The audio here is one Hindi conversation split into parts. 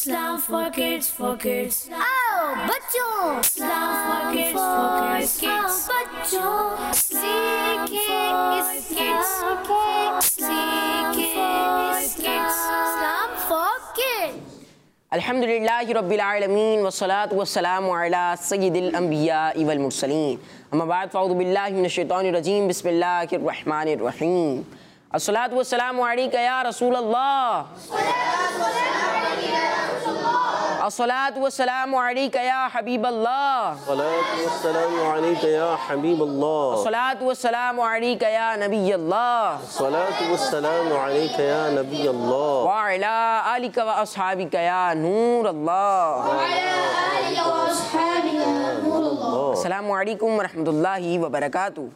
Islam for kids. आओ बच्चों, Islam for kids. बच्चों, सीखे Islam for kids. अल्हम्दुलिल्लाहि रब्बिल आलमीन वस्सलातु वस्सलामु अला सय्यिदिल अंबिया वल मुरसलीन अम्मा बाद फ़अऊज़ु बिल्लाहि मिनश शैतानिर रजीम बिस्मिल्लाहिर रहमानिर रहीम अस्सलातु वस्सलामु अलैका या रसूल अल्लाह अस्सलातु वस्सलामु अलैका या हबीब अल्लाह अस्सलातु वस्सलामु अलैका या हबीब अल्लाह अस्सलातु वस्सलामु अलैका या नबी अल्लाह अस्सलातु वस्सलामु अलैका या नबी अल्लाह व अला आलिका व अस्हाबिका या नूर अल्लाह अस्सलामु अलैकुम व रहमतुल्लाहि व बरकातुहू।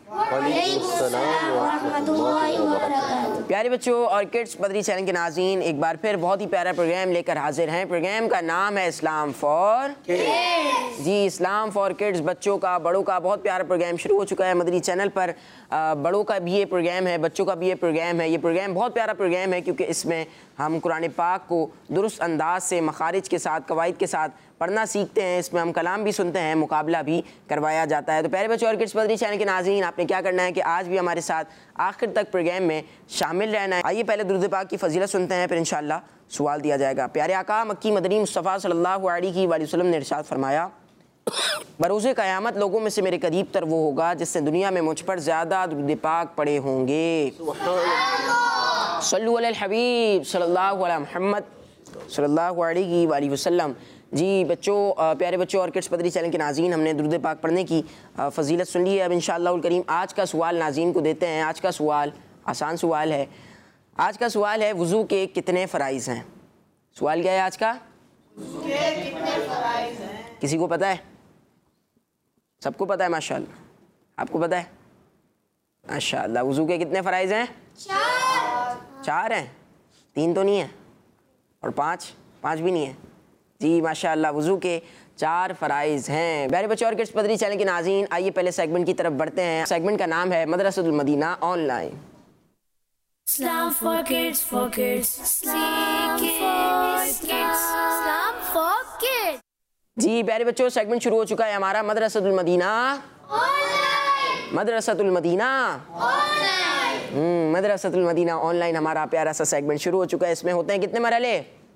प्यारे बच्चों और किड्स बदरी चैनल के नाज़रीन, एक बार फिर बहुत ही प्यारा प्रोग्राम लेकर हाजिर हैं। प्रोग्राम का नाम है इस्लाम फॉर किड्स। जी, इस्लाम फॉर किड्स, बच्चों का बड़ों का बहुत प्यारा प्रोग्राम शुरू हो चुका है मदरी चैनल पर। बड़ों का भी ये प्रोग्राम है, बच्चों का भी ये प्रोग्राम है। ये प्रोग्राम बहुत प्यारा प्रोग्राम है क्योंकि इसमें हम कुरान पाक को दुरुस्त अंदाज से मखारिज के साथ, कवाइद के साथ पढ़ना सीखते हैं। इसमें हम कलाम भी सुनते हैं, मुकाबला भी करवाया जाता है। तो प्यारे बच्चों और किड्स बदरी चैनल के नाज़रीन, आपने क्या करना है कि आज भी हमारे साथ आखिर तक प्रोग्राम में शामिल रहना है। आइए पहले दुरूद पाक की फजीलत सुनते हैं, फिर इंशाअल्लाह सवाल दिया जाएगा। प्यारे आका मक्की मदनी मुस्तफ़ा सल्लल्लाहु अलैहि वसल्लम ने इरशाद फरमाया, बरोज़े क़यामत लोगों में से मेरे करीब तर वो होगा जिसने दुनिया में मुझ पर ज़्यादा दुरूद पाक पढ़े होंगे। सल्लु अलल हबीब सल्लल्लाहु अलैहि मुहम्मद सल्लल्लाहु अलैहि वसल्लम। जी बच्चों, प्यारे बच्चों और किड्स बदरी चैनल के नाज़रीन, हमने दुरूद पाक पढ़ने की फजीलत सुन ली है। अब इंशाअल्लाह करीम आज का सवाल नाज़रीन को देते हैं। आज का सवाल आसान सवाल है। आज का सवाल है, वज़ू के कितने फ़राइज़ हैं? सवाल क्या है आज का? कितने फ़राइज़ हैं? किसी को पता है? सबको पता है माशाअल्लाह। आपको पता है? माशाअल्लाह। वज़ू के कितने फ़राइज़ हैं? चार हैं। तीन तो नहीं है और पाँच भी नहीं है। जी माशाअल्लाह, वज़ू के 4 फ़राइज़ हैं। प्यारे बच्चों और किड्स बदरी चैनल के नाज़रीन, आइए पहले सेगमेंट की तरफ बढ़ते हैं। सेगमेंट का नाम है Madrasatul Madina online. Islam for kids. Islam for kids. जी प्यारे बच्चों, सेगमेंट शुरू हो चुका है हमारा Madrasatul Madina online. Madrasatul Madina online. Madrasatul Madina online हमारा प्यारा सा सेगमेंट शुरू हो चुका है। इसमें होते हैं कितने मरहले?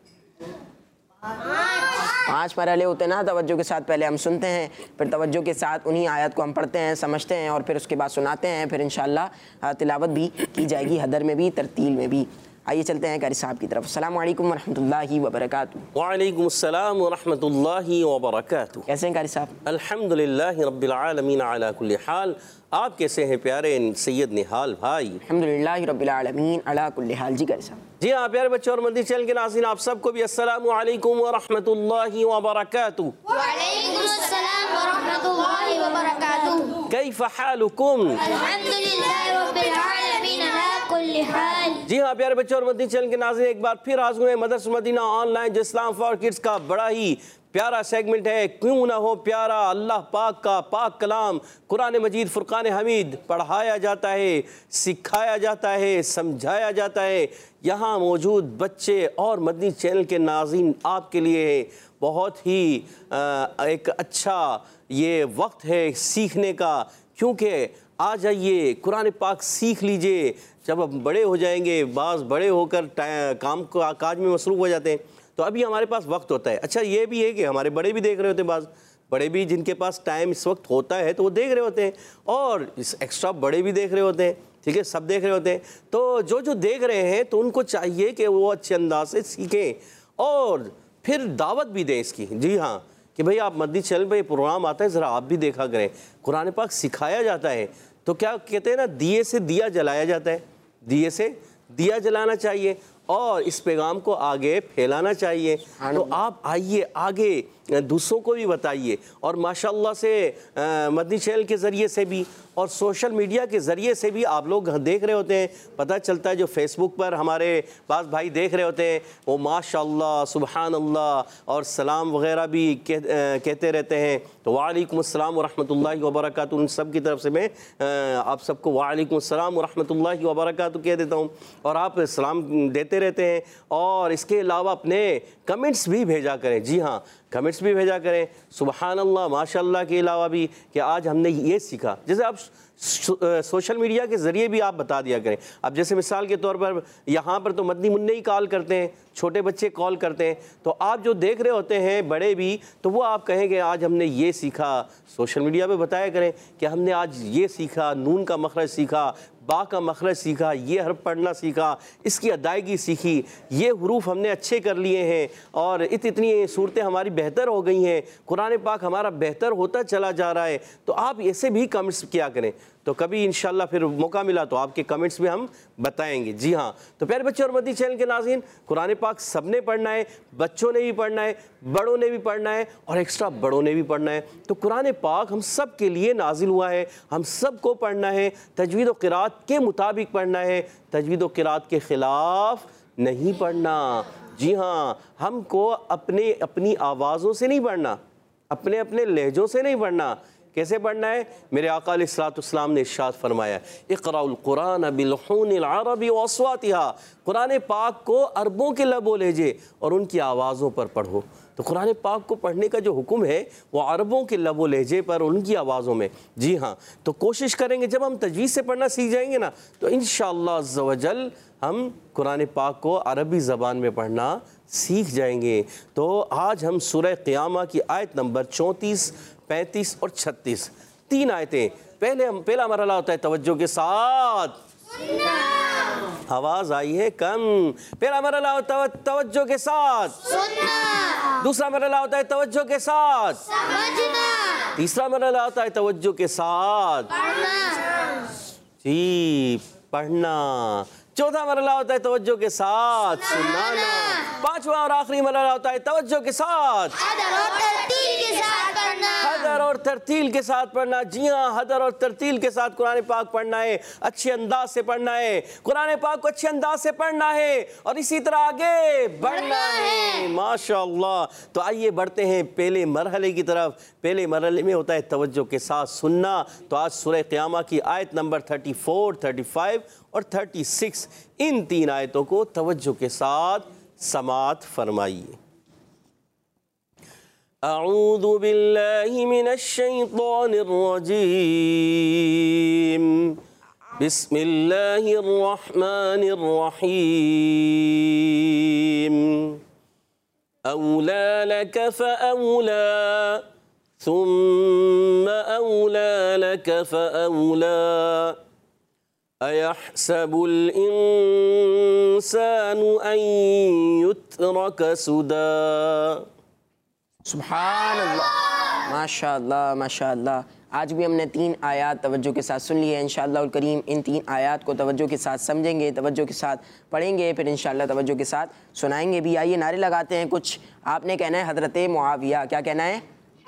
5 मरहले होते हैं ना। तवज्जो के साथ पहले हम सुनते हैं, फिर तवज्जो के साथ उन्हीं आयत को हम पढ़ते हैं, समझते हैं और फिर उसके बाद सुनाते हैं। फिर इंशाअल्लाह तिलावत भी की जाएगी, हदर में भी, तरतील में भी। आइए चलते हैं कारी साहब की तरफ। अस्सलामु अलैकुम वरहमतुल्लाहि वबरकातुहू। वालेकुम अस्सलाम वरहमतुल्लाहि वबरकातुहू। कैसे हैं कारी साहब? अल्हम्दुलिल्लाहि रब्बिल आलमीन अला कुल्ली हाल। आप कैसे हैं प्यारे सैयद निहाल भाई? अल्हम्दुलिल्लाहि रब्बिल आलमीन अला कुल्ली हाल। जी कारी साहब। जी हाँ प्यारे बच्चों और मदनी चैनल के नाज़रीन, आप सबको भी अस्सलामु अलैकुम वरहमतुल्लाहि वबरकातुहू। वालेकुम अस्सलाम वरहमतुल्लाहि वबरकातुहू। कैफ़ हालुकुम? अल्हम्दुलिल्लाहि रब्बिल आलमीन अला कुल्ली हाल। जी हाँ प्यारे बच्चों और मदनी चैनल के नाज़रीन, एक बार फिर हाज़िर हुए मदरसा मदीना ऑनलाइन, जो इस्लाम फॉर किड्स का बड़ा ही प्यारा सेगमेंट है। क्यों ना हो प्यारा, अल्लाह पाक का पाक कलाम कुरान मजीद फ़ुरक़ान हमीद पढ़ाया जाता है, सिखाया जाता है, समझाया जाता है। यहाँ मौजूद बच्चे और मदनी चैनल के नाज़रीन आपके लिए बहुत ही एक अच्छा ये वक्त है सीखने का, क्योंकि आ जाइए कुरान पाक सीख लीजिए। जब अब बड़े हो जाएंगे, बाज़ बड़े होकर काम काज में मसरूफ़ हो जाते हैं, तो अभी हमारे पास वक्त होता है। अच्छा ये भी है कि हमारे बड़े भी देख रहे होते हैं, बाज़ बड़े भी जिनके पास टाइम इस वक्त होता है तो वो देख रहे होते हैं, और इस एक्स्ट्रा बड़े भी देख रहे होते हैं। ठीक है, सब देख रहे होते हैं। तो जो देख रहे हैं तो उनको चाहिए कि वो अच्छे अंदाज से सीखें और फिर दावत भी दें इसकी। जी हाँ, कि भाई आप मदनी चैनल पर प्रोग्राम आता है, ज़रा आप भी देखा करें। कुरान पाक सिखाया जाता है तो क्या कहते हैं ना, दिए से दिया जलाया जाता है, दिए से दिया जलाना चाहिए और इस पैगाम को आगे फैलाना चाहिए। तो आप आइए आगे दूसरों को भी बताइए, और माशाल्लाह से मदनी चैनल के ज़रिए से भी और सोशल मीडिया के ज़रिए से भी आप लोग देख रहे होते हैं, पता चलता है। जो फेसबुक पर हमारे पास भाई देख रहे होते हैं, वो माशाल्लाह सुबहान अल्लाह और सलाम वग़ैरह भी कहते रहते हैं। तो वालेकुम अस्सलाम व रहमतुल्लाहि व बरकातुहू। उन सब की तरफ से मैं आप सबको वालेकुम अस्सलाम व रहमतुल्लाहि व बरकातुहू कह देता हूँ और आप सलाम देते रहते हैं। और इसके अलावा अपने कमेंट्स भी भेजा करें। जी हाँ, कमेंट्स भी भेजा करें। सुबहान अल्लाह माशाअल्लाह के अलावा भी कि आज हमने ये सीखा, जैसे आप सोशल मीडिया के ज़रिए भी आप बता दिया करें। अब जैसे मिसाल के तौर पर यहाँ पर तो मदनी मुन्ने ही कॉल करते हैं, छोटे बच्चे कॉल करते हैं, तो आप जो देख रहे होते हैं बड़े भी, तो वो आप कहेंगे आज हमने ये सीखा। सोशल मीडिया पे बताया करें कि हमने आज ये सीखा, नून का मखरज सीखा, बा का मखरज सीखा, ये हर्फ पढ़ना सीखा, इसकी अदायगी सीखी, ये हुरूफ हमने अच्छे कर लिए हैं और इतनी सूरतें हमारी बेहतर हो गई हैं, कुरान पाक हमारा बेहतर होता चला जा रहा है। तो आप ऐसे भी कमेंट्स किया करें, तो कभी इंशाल्लाह फिर मौका मिला तो आपके कमेंट्स भी हम बताएंगे। जी हाँ, तो प्यारे बच्चे और मदनी चैनल के नाज़रीन, कुरान पाक सबने पढ़ना है, बच्चों ने भी पढ़ना है, बड़ों ने भी पढ़ना है और एक्स्ट्रा बड़ों ने भी पढ़ना है। तो कुरान पाक हम सब के लिए नाजिल हुआ है, हम सब को पढ़ना है, तजवीद व क़िराअत के मुताबिक पढ़ना है, तजवीद व क़िराअत के ख़िलाफ़ नहीं पढ़ना। जी हाँ, हमको अपनी आवाज़ों से नहीं पढ़ना, अपने अपने लहजों से नहीं पढ़ना। कैसे पढ़ना है? मेरे आका अलैहिस्सलाम ने इरशाद फरमाया, इक़राउल कुरान बिलहूनिल अरबी व अस्वातिहा, कुरान पाक को अरबों के लबो लहजे और उनकी आवाज़ों पर पढ़ो। तो कुरान पाक को पढ़ने का जो हुक्म है वो अरबों के लबो लहजे पर, उनकी आवाज़ों में। जी हाँ, तो कोशिश करेंगे जब हम तजवीज़ से पढ़ना सीख जाएंगे ना, तो इंशाअल्लाह अज़्ज़ व जल हम कुरान पाक को अरबी ज़बान में पढ़ना सीख जाएंगे। तो आज हम सूरह क़ियामा की आयत नंबर 34, 35 और 36 तीन आयतें। पहला मरहला होता है तवज्जो के साथ, आवाज़ आई है कम। पहला मरहला होता है तवज्जो के साथ, दूसरा मरहला होता है तवज्जो के साथ, तीसरा मरहला होता है तवज्जो के साथ जी पढ़ना, चौथा मरहला होता है तवज्जो के साथ सुनाना, पांचवा और आखिरी मरहला होता है तवज्जो के साथ हदर और तरतील के साथ पढ़ना। जी हाँ, हदर और तरतील के साथ कुरान पाक पढ़ना है, अच्छे अंदाज से पढ़ना है, कुरान पाक को अच्छे अंदाज से पढ़ना है और इसी तरह आगे बढ़ना है। माशाअल्लाह। तो आइए बढ़ते हैं पहले मरहले की तरफ। पहले मरहले में होता है तवज्जो के साथ सुनना। तो आज सूरह क़ियामा की आयत नंबर 34, 35 और 36 इन तीन आयतों को तवज्जो के साथ समात फरमाइए। अऊज़ु बिल्लाहि मिनश शैतानिर रजीम, बिस्मिल्लाहिर रहमानिर रहीम। औला लक फऔला सुम्मा औला लक फऔला अयहसबुल इंसानु अन युत्रक सुदा। सुभान अल्लाह, माशाअल्लाह माशाअल्लाह। आज भी हमने तीन आयात तवज्जो के साथ सुन ली है। इंशाअल्लाह करीम इन तीन आयात को तवज्जो के साथ समझेंगे, तवज्जो के साथ पढ़ेंगे, फिर इंशाअल्लाह तवज्जो के साथ सुनाएंगे भी। आइए नारे लगाते हैं कुछ। आपने कहना है हज़रत मुआविया। क्या कहना है?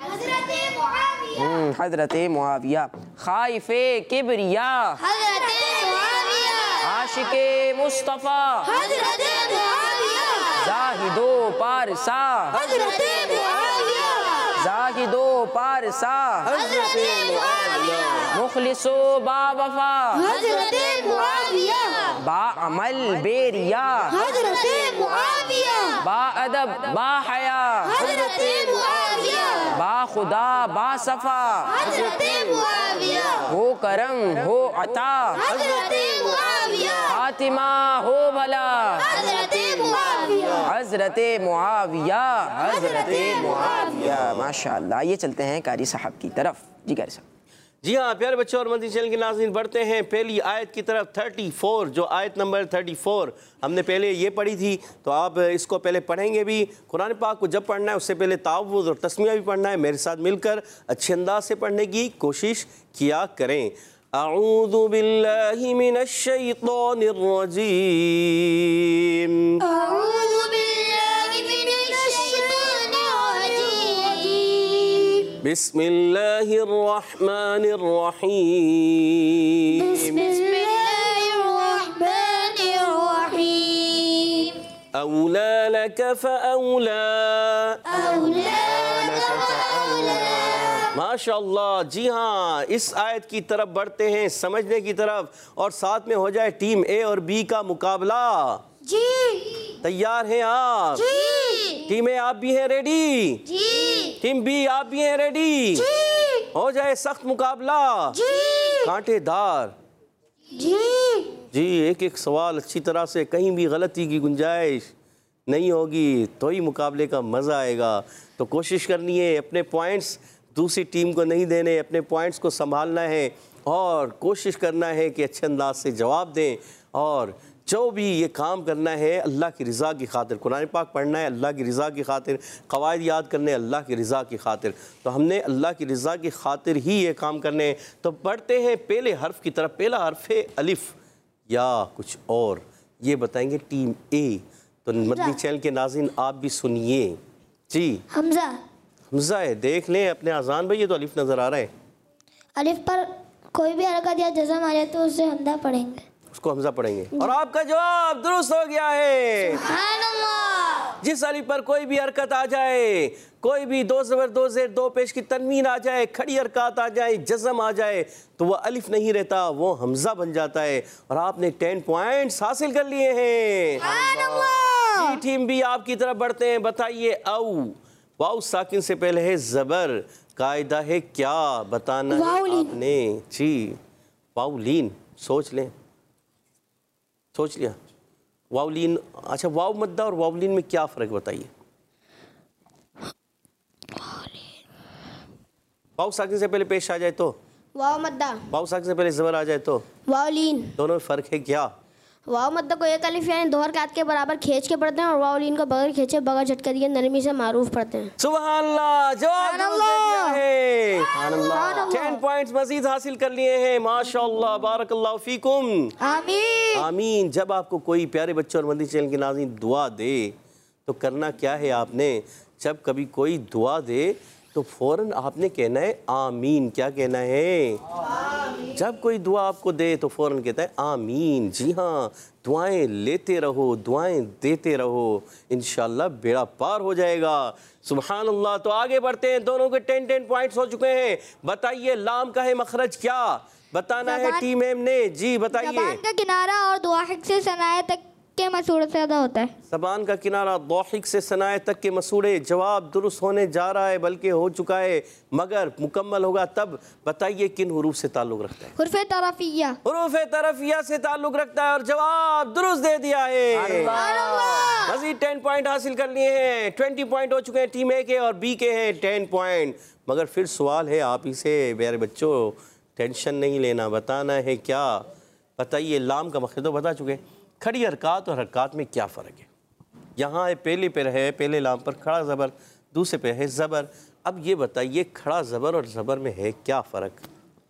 हज़रत मुआविया। खाइफे किबरिया, आशिके मुस्तफ़ा, ज़ाहिदो पारसा, ज़ाहिदो पारसा, मुखलिसो बावफा, बाअमल बेरिया, बाअदब बाहया, बाखुदा बासफ़ा, हो करम हो अता, फातिमा हो भला, हज़रत मुआविया, हज़रत मुआविया। माशाअल्लाह। ये चलते हैं कारी साहब की तरफ। जी कारी साहब। जी हाँ प्यारे बच्चों और मदनी चैनल के नाज़रीन, बढ़ते हैं पहली आयत की तरफ। 34 जो आयत नंबर 34 हमने पहले ये पढ़ी थी, तो आप इसको पहले पढ़ेंगे भी। कुरान पाक को जब पढ़ना है उससे पहले तावुज़ और तस्मिया भी पढ़ना है। मेरे साथ मिलकर अच्छे अंदाज से पढ़ने की कोशिश किया करें। अऊज़ु बिल्लाहि मिनश शैतानिर रजीम, बिस्मिल्लाहिर रहमानिर रहीम, औला लक फऔला, माशाअल्लाह। जी हाँ, इस आयत की तरफ बढ़ते हैं, समझने की तरफ, और साथ में हो जाए टीम ए और बी का मुकाबला। जी तैयार हैं आप? जी टीम ए आप भी हैं रेडी? जी टीम बी आप भी हैं रेडी? जी हो जाए सख्त मुकाबला, जी कांटेदार। जी जी, एक एक सवाल अच्छी तरह से, कहीं भी गलती की गुंजाइश नहीं होगी तो ही मुकाबले का मज़ा आएगा। तो कोशिश करनी है अपने पॉइंट्स दूसरी टीम को नहीं देने, अपने पॉइंट्स को संभालना है और कोशिश करना है कि अच्छे अंदाज से जवाब दें। और जो भी ये काम करना है अल्लाह की रज़ा की खातिर, कुरान पाक पढ़ना है अल्लाह की रज़ा की खातिर, क़वायद याद करने अल्लाह की रज़ा की खातिर। तो हमने अल्लाह की रज़ा की खातिर ही ये काम करने हैं। तो बढ़ते हैं पहले हर्फ की तरफ। पहला हर्फ है अलिफ या कुछ और, ये बताएंगे टीम ए। तो मदनी चैनल के नाज़रीन आप भी सुनिए। जी हमजा। हमजा है, देख लें अपने आज़ान भाई, ये तो अलिफ नज़र आ रहा है। अलिफ पर कोई भी हरकत या जज़म आ जाए तो उससे हमजा पढ़ेंगे, उसको हमजा पढ़ेंगे। और आपका जवाब दुरुस्त हो गया है। सुभानअल्लाह। जिस अलिफ पर कोई भी हरकत आ जाए, कोई भी दो ज़बर दो ज़ेर दो पेश की तनवीन आ जाए, खड़ी हरकत आ जाए, जज़म आ जाए, तो वह अलिफ नहीं रहता, वो हमजा बन जाता है। और आपने 10 पॉइंट्स हासिल कर लिए हैं। जी, टीम भी आपकी तरफ बढ़ते हैं। बताइए औ, वाउ साकिन से पहले है ज़बर, कायदा है क्या बताना है आपने? जी, वाउलीन, सोच लें, सोच लिया? वाउलीन, अच्छा वाउ मद्दा और वाउलीन में क्या फ़र्क बताइए? वाउ साकिन से पहले पेश आ जाए तो, वाव मद्दा, वाउ साकिन से पहले ज़बर आ जाए तो, वावलीन। दोनों में फ़र्क है क्या? वाव मद्दा को एक अलिफ यानी दो हरकत के बराबर खींच के पढ़ते हैं, और वावलीन को बगैर खींचे बगैर झटके दिए नरमी से मारूफ पढ़ते हैं। सुभान अल्लाह, जवाब दुरुस्त दे दिया है। सुभान अल्लाह, 10 पॉइंट्स मजीद हासिल कर लिए हैं। माशाअल्लाह, बारकल्लाहु फीकुम। आमीन आमीन। जब आपको कोई प्यारे बच्चों और मदनी चैनल के नाज़रीन दुआ दे तो करना क्या है आपने? जब कभी कोई दुआ दे तो फ़ौरन आपने कहना है आमीन। क्या कहना है? आमीन। जब कोई दुआ आपको दे तो फ़ौरन कहता है आमीन। जी हाँ, दुआएं लेते रहो, दुआएं देते रहो, इंशाअल्लाह बेड़ा पार हो जाएगा। सुभान अल्लाह। तो आगे बढ़ते हैं, दोनों के 10 पॉइंट्स हो चुके हैं। बताइए लाम का है मखरज क्या बताना है टीम एम ने? जी बताइए। ज़बान का किनारा और दुआहिक से सनाए तक के मसूड़े से अदा होता है। ज़बान का किनारा दोहिक से सनाए तक के मसूड़े। जवाब दुरुस्त होने जा रहा है, बल्कि हो चुका है, मगर मुकम्मल होगा तब। बताइए किन हुरूफ से ताल्लुक़ रखता है? हुर्फ़े तरफ़िया। हुरूफ़े तरफ़िया से ताल्लुक़ रखता है, और जवाब दुरुस्त दे दिया है। मज़ीद 10 पॉइंट हासिल कर लिए हैं। 20 पॉइंट हो चुके हैं टीम ए के, और बी के हैं 10 पॉइंट। मगर फिर सवाल है आप ही से प्यारे बच्चों, टेंशन नहीं लेना, बताना है क्या? बताइए लाम का मखरज तो बता चुके, खड़ी हरकत और हरकत में क्या फ़र्क है? यहाँ पहले पे है, पहले लाम पर खड़ा ज़बर, दूसरे पे है ज़बर। अब ये बताइए खड़ा ज़बर और ज़बर में है क्या फ़र्क?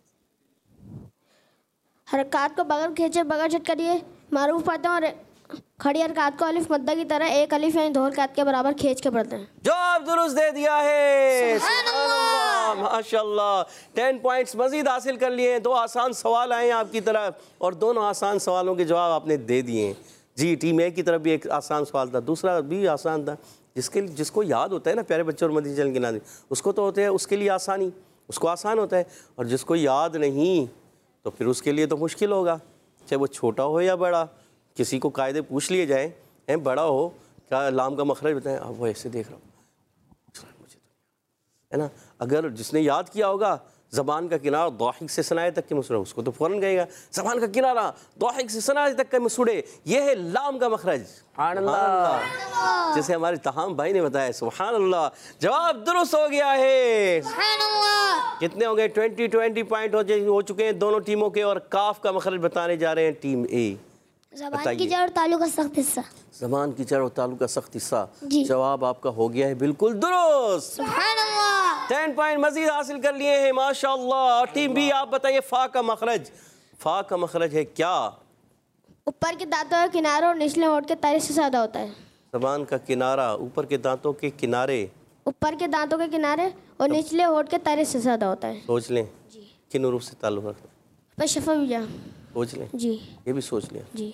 हरकत को बगैर खींचे बगैर झटका दिए मारूफ पढ़ते हैं, और खड़ी हरकत को अलिफ मद्दा की तरह एक अलिफ यानी दो हरकत के बराबर खींच के पढ़ते हैं। जवाब दुरुस्त दे दिया है। सुभानअल्लाह, माशाअल्लाह। 10 पॉइंट्स मजीद हासिल कर लिए हैं। 2 आसान सवाल आए हैं आपकी तरफ, और दोनों आसान सवालों के जवाब आपने दे दिए हैं। जी, टीम ए की तरफ भी एक आसान सवाल था, दूसरा भी आसान था। जिसको याद होता है ना प्यारे बच्चों और मदनी चैनल के नाज़रीन, उसको तो होते हैं उसके लिए आसानी, उसको आसान होता है। और जिसको याद नहीं तो फिर उसके लिए तो मुश्किल होगा, चाहे वो छोटा हो या बड़ा। किसी को कायदे पूछ लिए जाए, हैं बड़ा हो, क्या लाम का मखरज बताएं, अब वो ऐसे देख रहा हूँ मुझे तो, है ना। अगर जिसने याद किया होगा ज़बान का किनारा दोहिक से सनाए तक के मसूड़े, उसको तो फ़ौरन कहेगा ज़बान का किनारा दोहिक से सनाए तक के मसूड़े, ये है लाम का मखरज। सुभान अल्लाह, जैसे हमारे तहाम भाई ने बताया। सुभान अल्लाह, जवाब दुरुस्त हो गया है। सुभान अल्लाह। कितने हो गए? 20 पॉइंट हो चुके हैं दोनों टीमों के, और काफ का मखरज बताने जा रहे हैं टीम ए। ज़बान की जड़ और तालु का सख्त हिस्सा। ज़बान की जड़ और तालु का सख्त हिस्सा। जी। जवाब आपका हो गया है बिल्कुल दुरुस्त। सुभान अल्लाह। 10 पॉइंट मजीद हासिल कर लिए हैं माशाअल्लाह। टीम भी आप बताइए फ़ा का मखरज। फ़ा का मखरज है क्या? ऊपर के दांतों के किनारे और निचले होंठ के तरे से अदा होता है। ज़बान का किनारा ऊपर के दांतों के किनारे, ऊपर के दांतों के किनारे और निचले होंठ के तरे से अदा होता है। सोच लें किन हुरूफ से ताल्लुक़ रखता है? पर शफविया। सोच लें, जी ये भी सोच लिया। जी।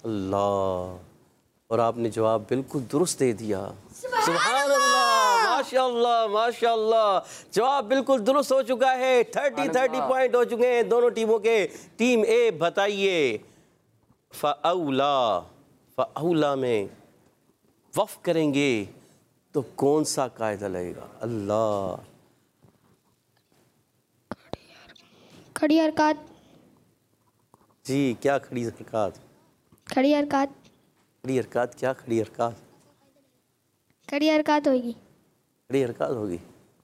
अल्लाह, और आपने जवाब बिल्कुल दुरुस्त दे दिया। सुभान अल्लाह, माशाल्लाह माशाल्लाह, जवाब बिल्कुल दुरुस्त हो चुका है। 30 पॉइंट हो चुके हैं दोनों टीमों के। टीम ए बताइए, फ़अौला में वफ़ करेंगे तो कौन सा कायदा लगेगा? अल्लाह, खड़ी हरकत। जी क्या खड़ी हरकत? खड़ी हरकत। खड़ी हरकत क्या? खड़ी हरकत, खड़ी हरकत होगी। खड़ी हरकत होगी।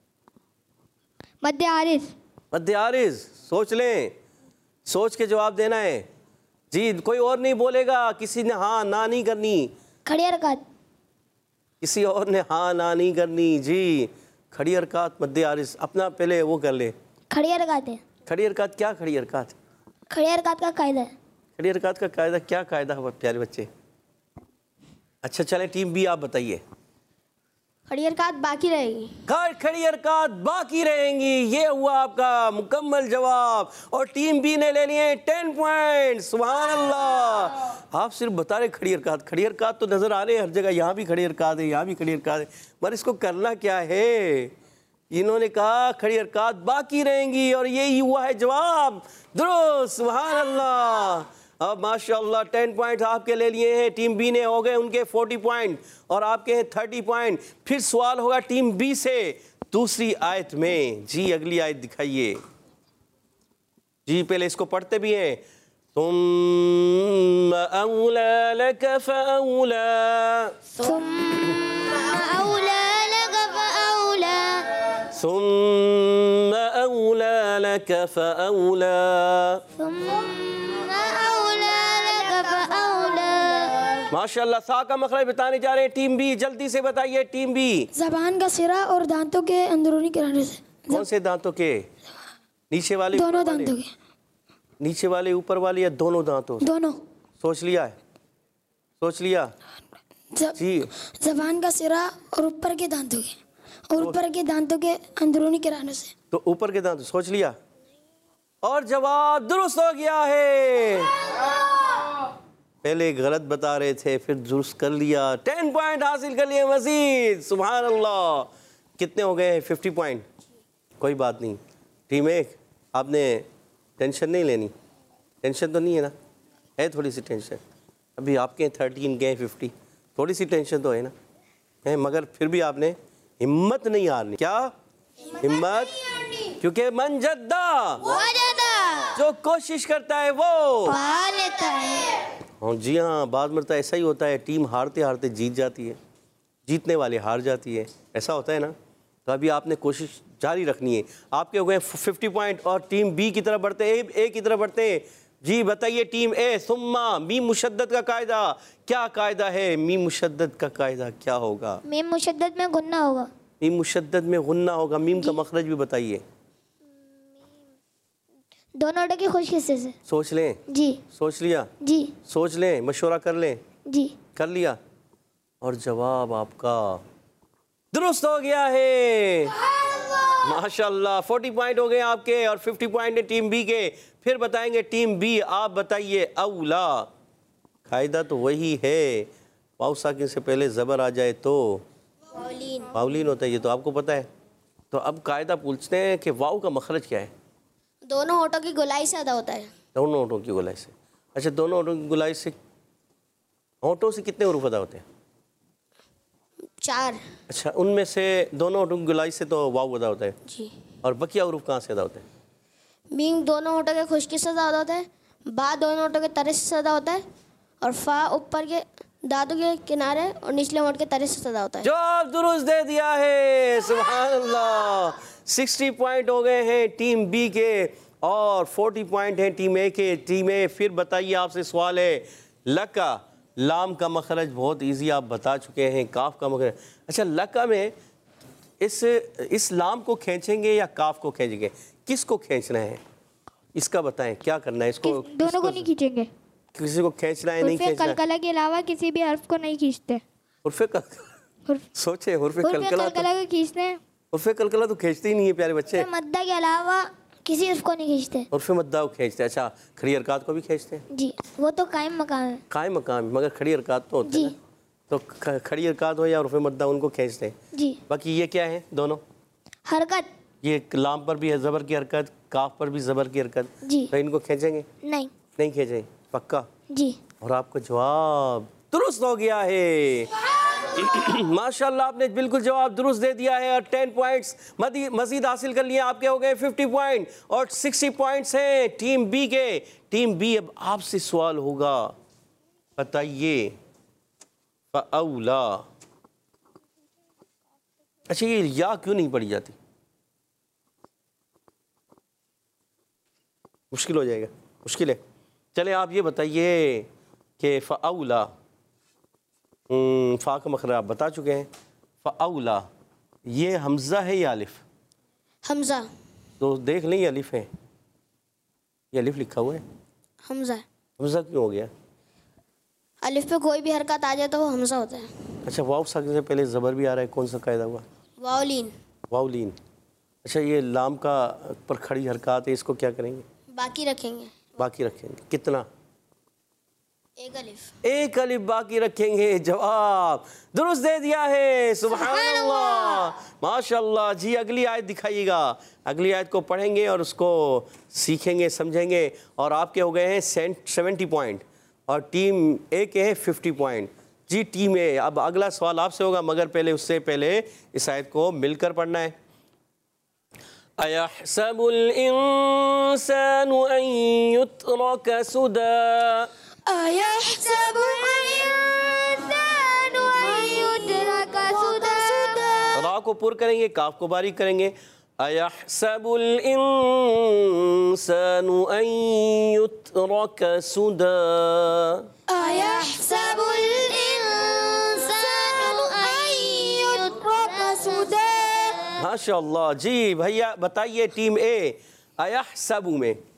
मध्य आरिज। मध्य आरिज, सोच लें, सोच के जवाब देना है जी। कोई और नहीं बोलेगा, किसी ने हाँ ना नहीं करनी। खड़ी हरकत। किसी और ने हाँ ना नहीं करनी जी। खड़ी हरकत मध्य आरिज, अपना पहले वो कर ले। खड़ी हरकत है। खड़ी हरकत क्या? खड़ी हरकत, खड़ी हरकत का कायदा है। खड़ी हरकत का कायदा क्या कायदा है प्यारे बच्चे? अच्छा चले, टीम बी आप बताइए। खड़ी हरकत बाकी रहेगी। खड़ी हरकत बाकी रहेंगी, ये हुआ आपका मुकम्मल जवाब। और टीम बी ने ले लिए 10 पॉइंट। सुभान अल्लाह। आप सिर्फ बता रहे खड़ी हरकत, खड़ी हरकत तो नजर आ रहे हैं हर जगह, यहाँ भी खड़ी हरकत है, यहाँ भी खड़ी हरकत है, मगर इसको करना क्या है? इन्होंने कहा खड़ी हरकत बाकी रहेंगी और यही हुआ है जवाब दुरुस्त। सुभान अल्लाह। अब माशाल्लाह 10 पॉइंट आपके ले लिए हैं। टीम बी ने हो गए उनके 40 पॉइंट और आपके हैं 30 पॉइंट। फिर सवाल होगा टीम बी से दूसरी आयत में। जी अगली आयत दिखाइए जी, पहले इसको पढ़ते भी हैं। तुम औला लक फऔला, ثم أولى لك فأولى माशाल्लाह। सा का मखरज बताने जा रहे हैं टीम बी, जल्दी से बताइए टीम बी। जबान का सिरा और दांतों के अंदरूनी किनारे से। कौन से दांतों के? नीचे वाले, दोनों दांतों के। नीचे वाले, ऊपर वाले या दोनों दांतों? दोनों। सोच लिया है? सोच लिया जी। जबान का सिरा और ऊपर के दांतों के, और ऊपर के दांतों के अंदरूनी किनारे से। तो ऊपर के दांत सोच लिया और जवाब दुरुस्त हो गया है। पहले गलत बता रहे थे, फिर दुरुस्त कर लिया। 10 पॉइंट हासिल कर लिए मजीद। सुभान अल्लाह। कितने हो गए हैं? 50 पॉइंट। कोई बात नहीं। टीम एक, आपने टेंशन नहीं लेनी। टेंशन तो नहीं है ना? है थोड़ी सी टेंशन। अभी आपके 13 गए 50, थोड़ी सी टेंशन तो है ना? है, मगर फिर भी आपने हिम्मत नहीं हारनी। क्या हिम्मत? क्योंकि मन जद्दा जो कोशिश करता है वो पा लेता है। हाँ जी हाँ, बाद में ऐसा ही होता है, टीम हारते हारते जीत जाती है, जीतने वाले हार जाती है, ऐसा होता है ना। तो अभी आपने कोशिश जारी रखनी है। आपके हो गए 50 पॉइंट और टीम बी की तरफ बढ़ते हैं, ए की तरफ बढ़ते हैं। जी बताइए टीम ए। सुम्मा मीम मुशद्दद का कायदा क्या कायदा है? मीम मुशद्दद का कायदा क्या होगा? मीम मुशद्दद में गुन्ना होगा। मीम मुशद्दद में गुन्ना होगा। मीम का मखरज भी बताइए। दोनों ओठों के खुश हिस्से से। सोच लें जी। सोच लिया जी। सोच लें, मशवरा कर लें। जी कर लिया और जवाब आपका दुरुस्त हो गया है। माशाल्लाह 40 पॉइंट हो गए आपके और 50 पॉइंट है टीम बी के। फिर बताएंगे टीम बी। आप बताइए औला। कायदा तो वही है, वाव साकिन से पहले ज़बर आ जाए तो वावलीन होता है, ये तो आपको पता है। तो अब कायदा पूछते हैं कि वाव का मखरज क्या है? दोनों होठों की गोलाई से अदा होता है। दोनों होठों की गोलाई से। अच्छा, दोनों होठों की गोलाई से, होठों से कितने हुरूफ अदा होते हैं? 4। अच्छा, उनमें से दोनों होठों की गोलाई से तो वाव अदा होता है जी। और बकिया हुरूफ कहाँ से अदा होते हैं? मीम दोनों होठों के खुश्की से अदा होता है, बा दोनों होठों के तरे से अदा होता है, और फा ऊपर के दांतों के किनारे और निचले होठ के तरे से अदा होता है। जवाब दुरुस्त दे दिया है। सुभान अल्लाह। 60 पॉइंट हो गए हैं टीम बी के और 40 पॉइंट हैं टीम ए के। टीम ए, फिर बताइए, आपसे सवाल है लका। लाम का मखरज बहुत इजी आप बता चुके हैं। काफ का मखरज, अच्छा लका में इस लाम को खींचेंगे या काफ को खींचेंगे? किसको खींचना है इसका बताएं, क्या करना है इसको? दोनों को नहीं खींचेंगे, किसी को खींचना है, नहीं खींचना है? कलकला के अलावा किसी भी हर्फ को नहीं खींचते। उर्फे सोचे उर्फे कलकला को खींचते हैं। उर्फे कलकला तो खींचते ही नहीं है प्यारे बच्चे। मद्दा के अलावा किसी हर्फ को नहीं खींचते। उर्फे मद्दा को खींचते हैं। अच्छा, खड़ी हरकत को भी खींचते हैं? जी, वो तो कायम मकाम है। कायम मकाम, मगर खड़ी हरकत तो होती है ना। तो खड़ी हरकत हो या रुफ़े मद्दा उनको खींचते हैं। जी। बाकी ये क्या है दोनों? हरकत। ये लाम पर भी है ज़बर की हरकत, काफ पर भी ज़बर की हरकत। जी। तो इनको खींचेंगे? नहीं। नहीं खींचेंगे, पक्का? जी। और आपका जवाब दुरुस्त हो गया है। माशाल्लाह, आपने बिल्कुल जवाब दुरुस्त दे दिया है और 10 पॉइंट्स मजीद हासिल कर लिए। आपके हो गए 50 पॉइंट और 60 पॉइंट्स हैं टीम बी के। टीम बी, अब आपसे सवाल होगा, बताइए फ़अौला। अच्छा, ये या क्यों नहीं पढ़ी जाती? मुश्किल हो जाएगा, मुश्किल है। चले आप ये बताइए कि फ़अौला, फ़ा का मखरज आप बता चुके हैं। फ़अौला ये हमज़ा है या अलिफ? हमज़ा। तो देख लें, ये अलिफ है, ये अलिफ लिखा हुआ है। हमज़ा। हमज़ा क्यों हो गया? अलिफ पे कोई भी हरकत आ जाए तो वो हमज़ा होता है। अच्छा, वाव साकिन से पहले ज़बर भी आ रहा है, कौन सा कायदा हुआ? वावलीन। वावलीन। अच्छा, ये लाम का पर खड़ी हरकत है, इसको क्या करेंगे? बाकी रखेंगे। बाकी रखेंगे। कितना? एक अलिफ। एक अलिफ बाकी रखेंगे। जवाब दुरुस्त दे दिया है। सुभान अल्लाह, माशाल्लाह। जी, अगली आयत दिखाइएगा। अगली आयत को पढ़ेंगे और उसको सीखेंगे, समझेंगे। और आपके हो गए हैं 70 पॉइंट और टीम ए के हैं 50 पॉइंट। जी टीम ए, अब अगला सवाल आपसे होगा, मगर पहले उससे पहले इस आयत को मिलकर पढ़ना है। अयहसबुल इंसानु अन युत्रक सुदा। अयहसबुल इंसानु अन युत्रक सुदा। रा को पुर करेंगे, काफ को बारीक करेंगे। अयहसबुल इंसानु अन युत्रक सुदा। अयहसबुल इंसानु अन युत्रक सुदा। माशाअल्लाह। जी भैया बताइए टीम ए, अयहसबु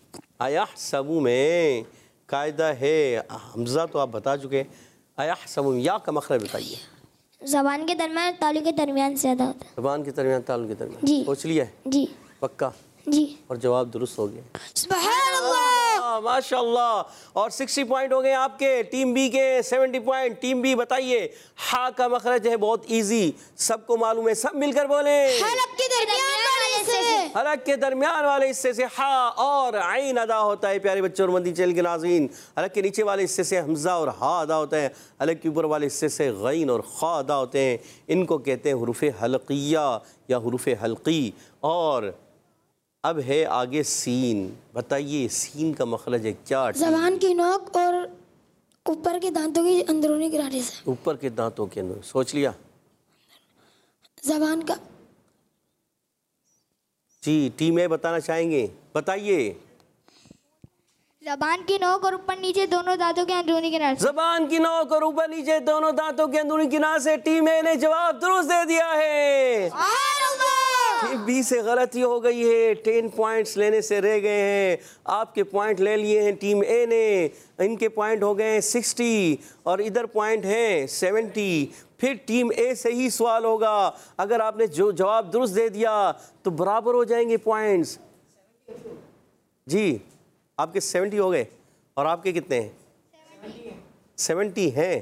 में कायदा है हमज़ा, तो आप बता चुके। अयहसबु या का मखरज बताइए। ज़बान के दरमियान तालु के दरमियान ज़्यादा होता है। ज़बान के दरमियान तालु के दरमियान। जी। सोच लिया है? जी। पक्का? जी। और जवाब दुरुस्त हो गया। सुभान अल्लाह। माशाल्लाह। और 60 पॉइंट हो गए आपके। टीम बी के 70 पॉइंट। टीम बी बताइए, हा का मखरज है बहुत इजी, सबको मालूम है, सब मिलकर बोले। हलक के दरमियान वाले हिस्से से। हलक के दरमियान वाले हिस्से से हा और आइन अदा होता है। प्यारे बच्चों और मदनी चैनल के नाज़रीन, हलक के नीचे वाले हिस्से से हमज़ा और हा अदा होता है, हलक के ऊपर वाले हिस्से से गैन और खा अदा होते हैं। इनको कहते हैं हुरूफ़े हलकिया या हुरूफ़े हल्की। और अब है आगे सीन। बताइए सीन का मखरज है क्या? ज़बान की नोक और ऊपर के दांतों की अंदरूनी किनारे से। ऊपर के दांतों के अंदर। सोच लिया? ज़बान का। जी टीम ए बताना चाहेंगे, बताइए। ज़बान की नोक और ऊपर नीचे दोनों दांतों के अंदरूनी किनारे से। ज़बान की नोक और ऊपर नीचे दोनों दांतों के अंदरूनी किनारे से। टीम ए ने जवाब दुरुस्त दे दिया है। टीम बी से गलती हो गई है, 10 पॉइंट्स लेने से रह गए हैं। आपके पॉइंट ले लिए हैं टीम ए ने, इनके पॉइंट हो गए हैं 60 और इधर पॉइंट हैं 70। फिर टीम ए से ही सवाल होगा। अगर आपने जो जवाब दुरुस्त दे दिया तो बराबर हो जाएंगे पॉइंट्स। जी आपके 70 हो गए और आपके कितने हैं? 70 हैं।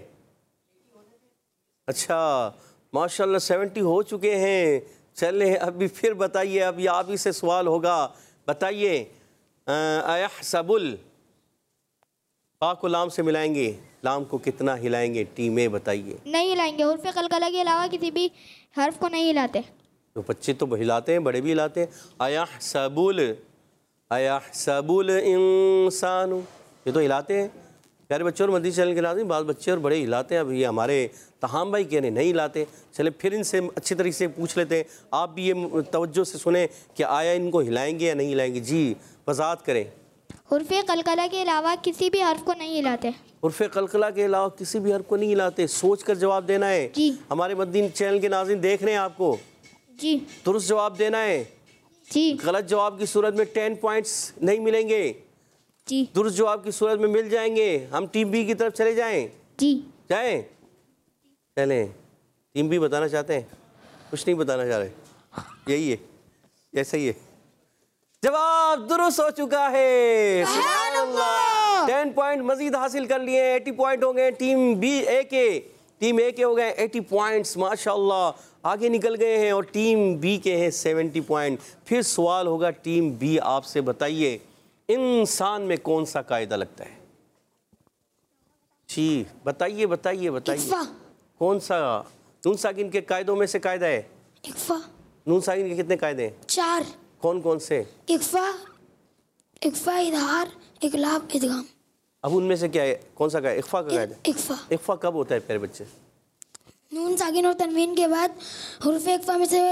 अच्छा माशाल्लाह 70 हो चुके हैं। चले अभी फिर बताइए, अभी आप ही से सवाल होगा। बताइए अयहसबुल, पा को लाम से मिलाएंगे, लाम को कितना हिलाएंगे? टीम ए बताइए। नहीं हिलाएंगे, हुर्फ़े क़लक़ला के अलावा किसी भी हर्फ को नहीं हिलाते। तो बच्चे तो हिलाते हैं, बड़े भी हिलाते हैं। अयहसबुल, अयहसबुल इंसानु, ये तो हिलाते हैं। प्यारे बच्चों और मदनी चैनल के नाज़रीन, बाल बच्चे और बड़े हिलाते हैं। अब ये हमारे तहाम भाई कहने नहीं हिलाते। चले फिर इनसे अच्छी तरीके से पूछ लेते हैं। आप भी ये तवज्जो से सुने कि आया इनको हिलाएंगे या नहीं हिलाएंगे। जी वज़ाहत करें। हुर्फ़े क़लक़ला के अलावा किसी भी हर्फ को नहीं हिलाते। हुर्फ़े क़लक़ला के अलावा किसी भी हर्फ को नहीं हिलाते। सोच कर जवाब देना है। जी। हमारे मदनी चैनल के नाज़रीन देख रहे हैं आपको। जी। दुरुस्त जवाब देना है। जी। गलत जवाब की सूरत में 10 पॉइंट्स नहीं मिलेंगे। जी। दुरुस्त जवाब की सूरत में मिल जाएंगे। हम टीम बी की तरफ चले जाएं? जी। जाएं? चलें। टीम बी बताना चाहते हैं? कुछ नहीं बताना चाह रहे? यही है, ऐसा ही है। जवाब दुरुस्त हो चुका है। सुभान अल्लाह। 10 पॉइंट मजीद हासिल कर लिए। 80 पॉइंट हो गए टीम बी ए के। टीम ए के हो गए 80 पॉइंट्स, माशाल्लाह आगे निकल गए हैं, और टीम बी के हैं 70 पॉइंट। फिर सवाल होगा टीम बी आपसे, बताइए इंसान में कौन सा कायदा लगता है? जी बताइए बताइए बताइए, इक्फा। कौन सा नून साकिन के कायदों में से कायदा है? इक्फा। नून साकिन के कितने कायदे हैं? 4। कौन कौन से? इक्फा, इजहार, इकलाब, इदगाम। अब उनमें से क्या है, कौन सा कायदा? इख्फा का कायदा। इक्फा। इख्फा कब होता है प्यारे बच्चे? नून साकिन और तनवीन के बाद हुर्फ इक्फा में से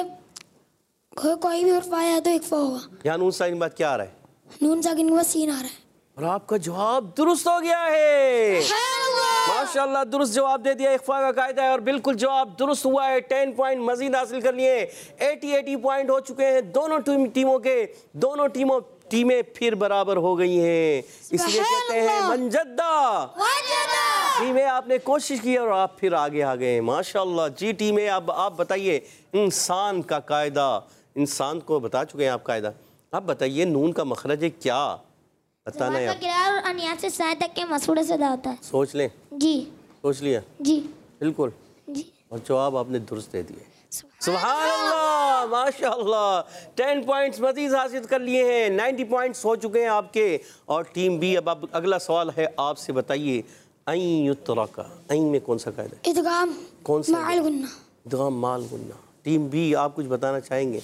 कोई भी हुर्फ आया तो इक्फा होगा। यहाँ नून साकिन के बाद क्या आ रहा है? नून साकिन के बाद सीन आ रहा है। और आपका जवाब दुरुस्त हो गया है, माशाल्लाह दुरुस्त जवाब दे दिया। इख्फा का कायदा है और बिल्कुल जवाब दुरुस्त हुआ है। 10 पॉइंट मजीद हासिल कर लिए, 80 पॉइंट हो चुके हैं दोनों टीमों के। दोनों टीमें फिर बराबर हो गई हैं, इसलिए कहते हैं मंजद्दा। टीमें आपने कोशिश की और आप फिर आगे आ गए, माशाल्लाह। जी टीमें, अब आप बताइए इंसान का कायदा। इंसान को बता चुके हैं आप कायदा, अब बताइए नून का मखरज है क्या, बताना है। किरार और अनियात से साय तक के मसूड़े से अदा होता है। सोच लें। जी सोच लिया? जी बिल्कुल जी। और जवाब आपने दुरुस्त दे दिए। सुभान अल्लाह, माशाअल्लाह। 10 पॉइंट्स मजीद हासिल कर लिए हैं, 90 पॉइंट्स हो चुके हैं आपके। और टीम बी, अब अगला सवाल है आपसे, बताइए ऐन युतरका, ऐन में कौन सा कायदा है? इदगाम, कौन सा? माल गुन्ना। इदगाम माल गुन्ना। टीम बी आप कुछ बताना चाहेंगे?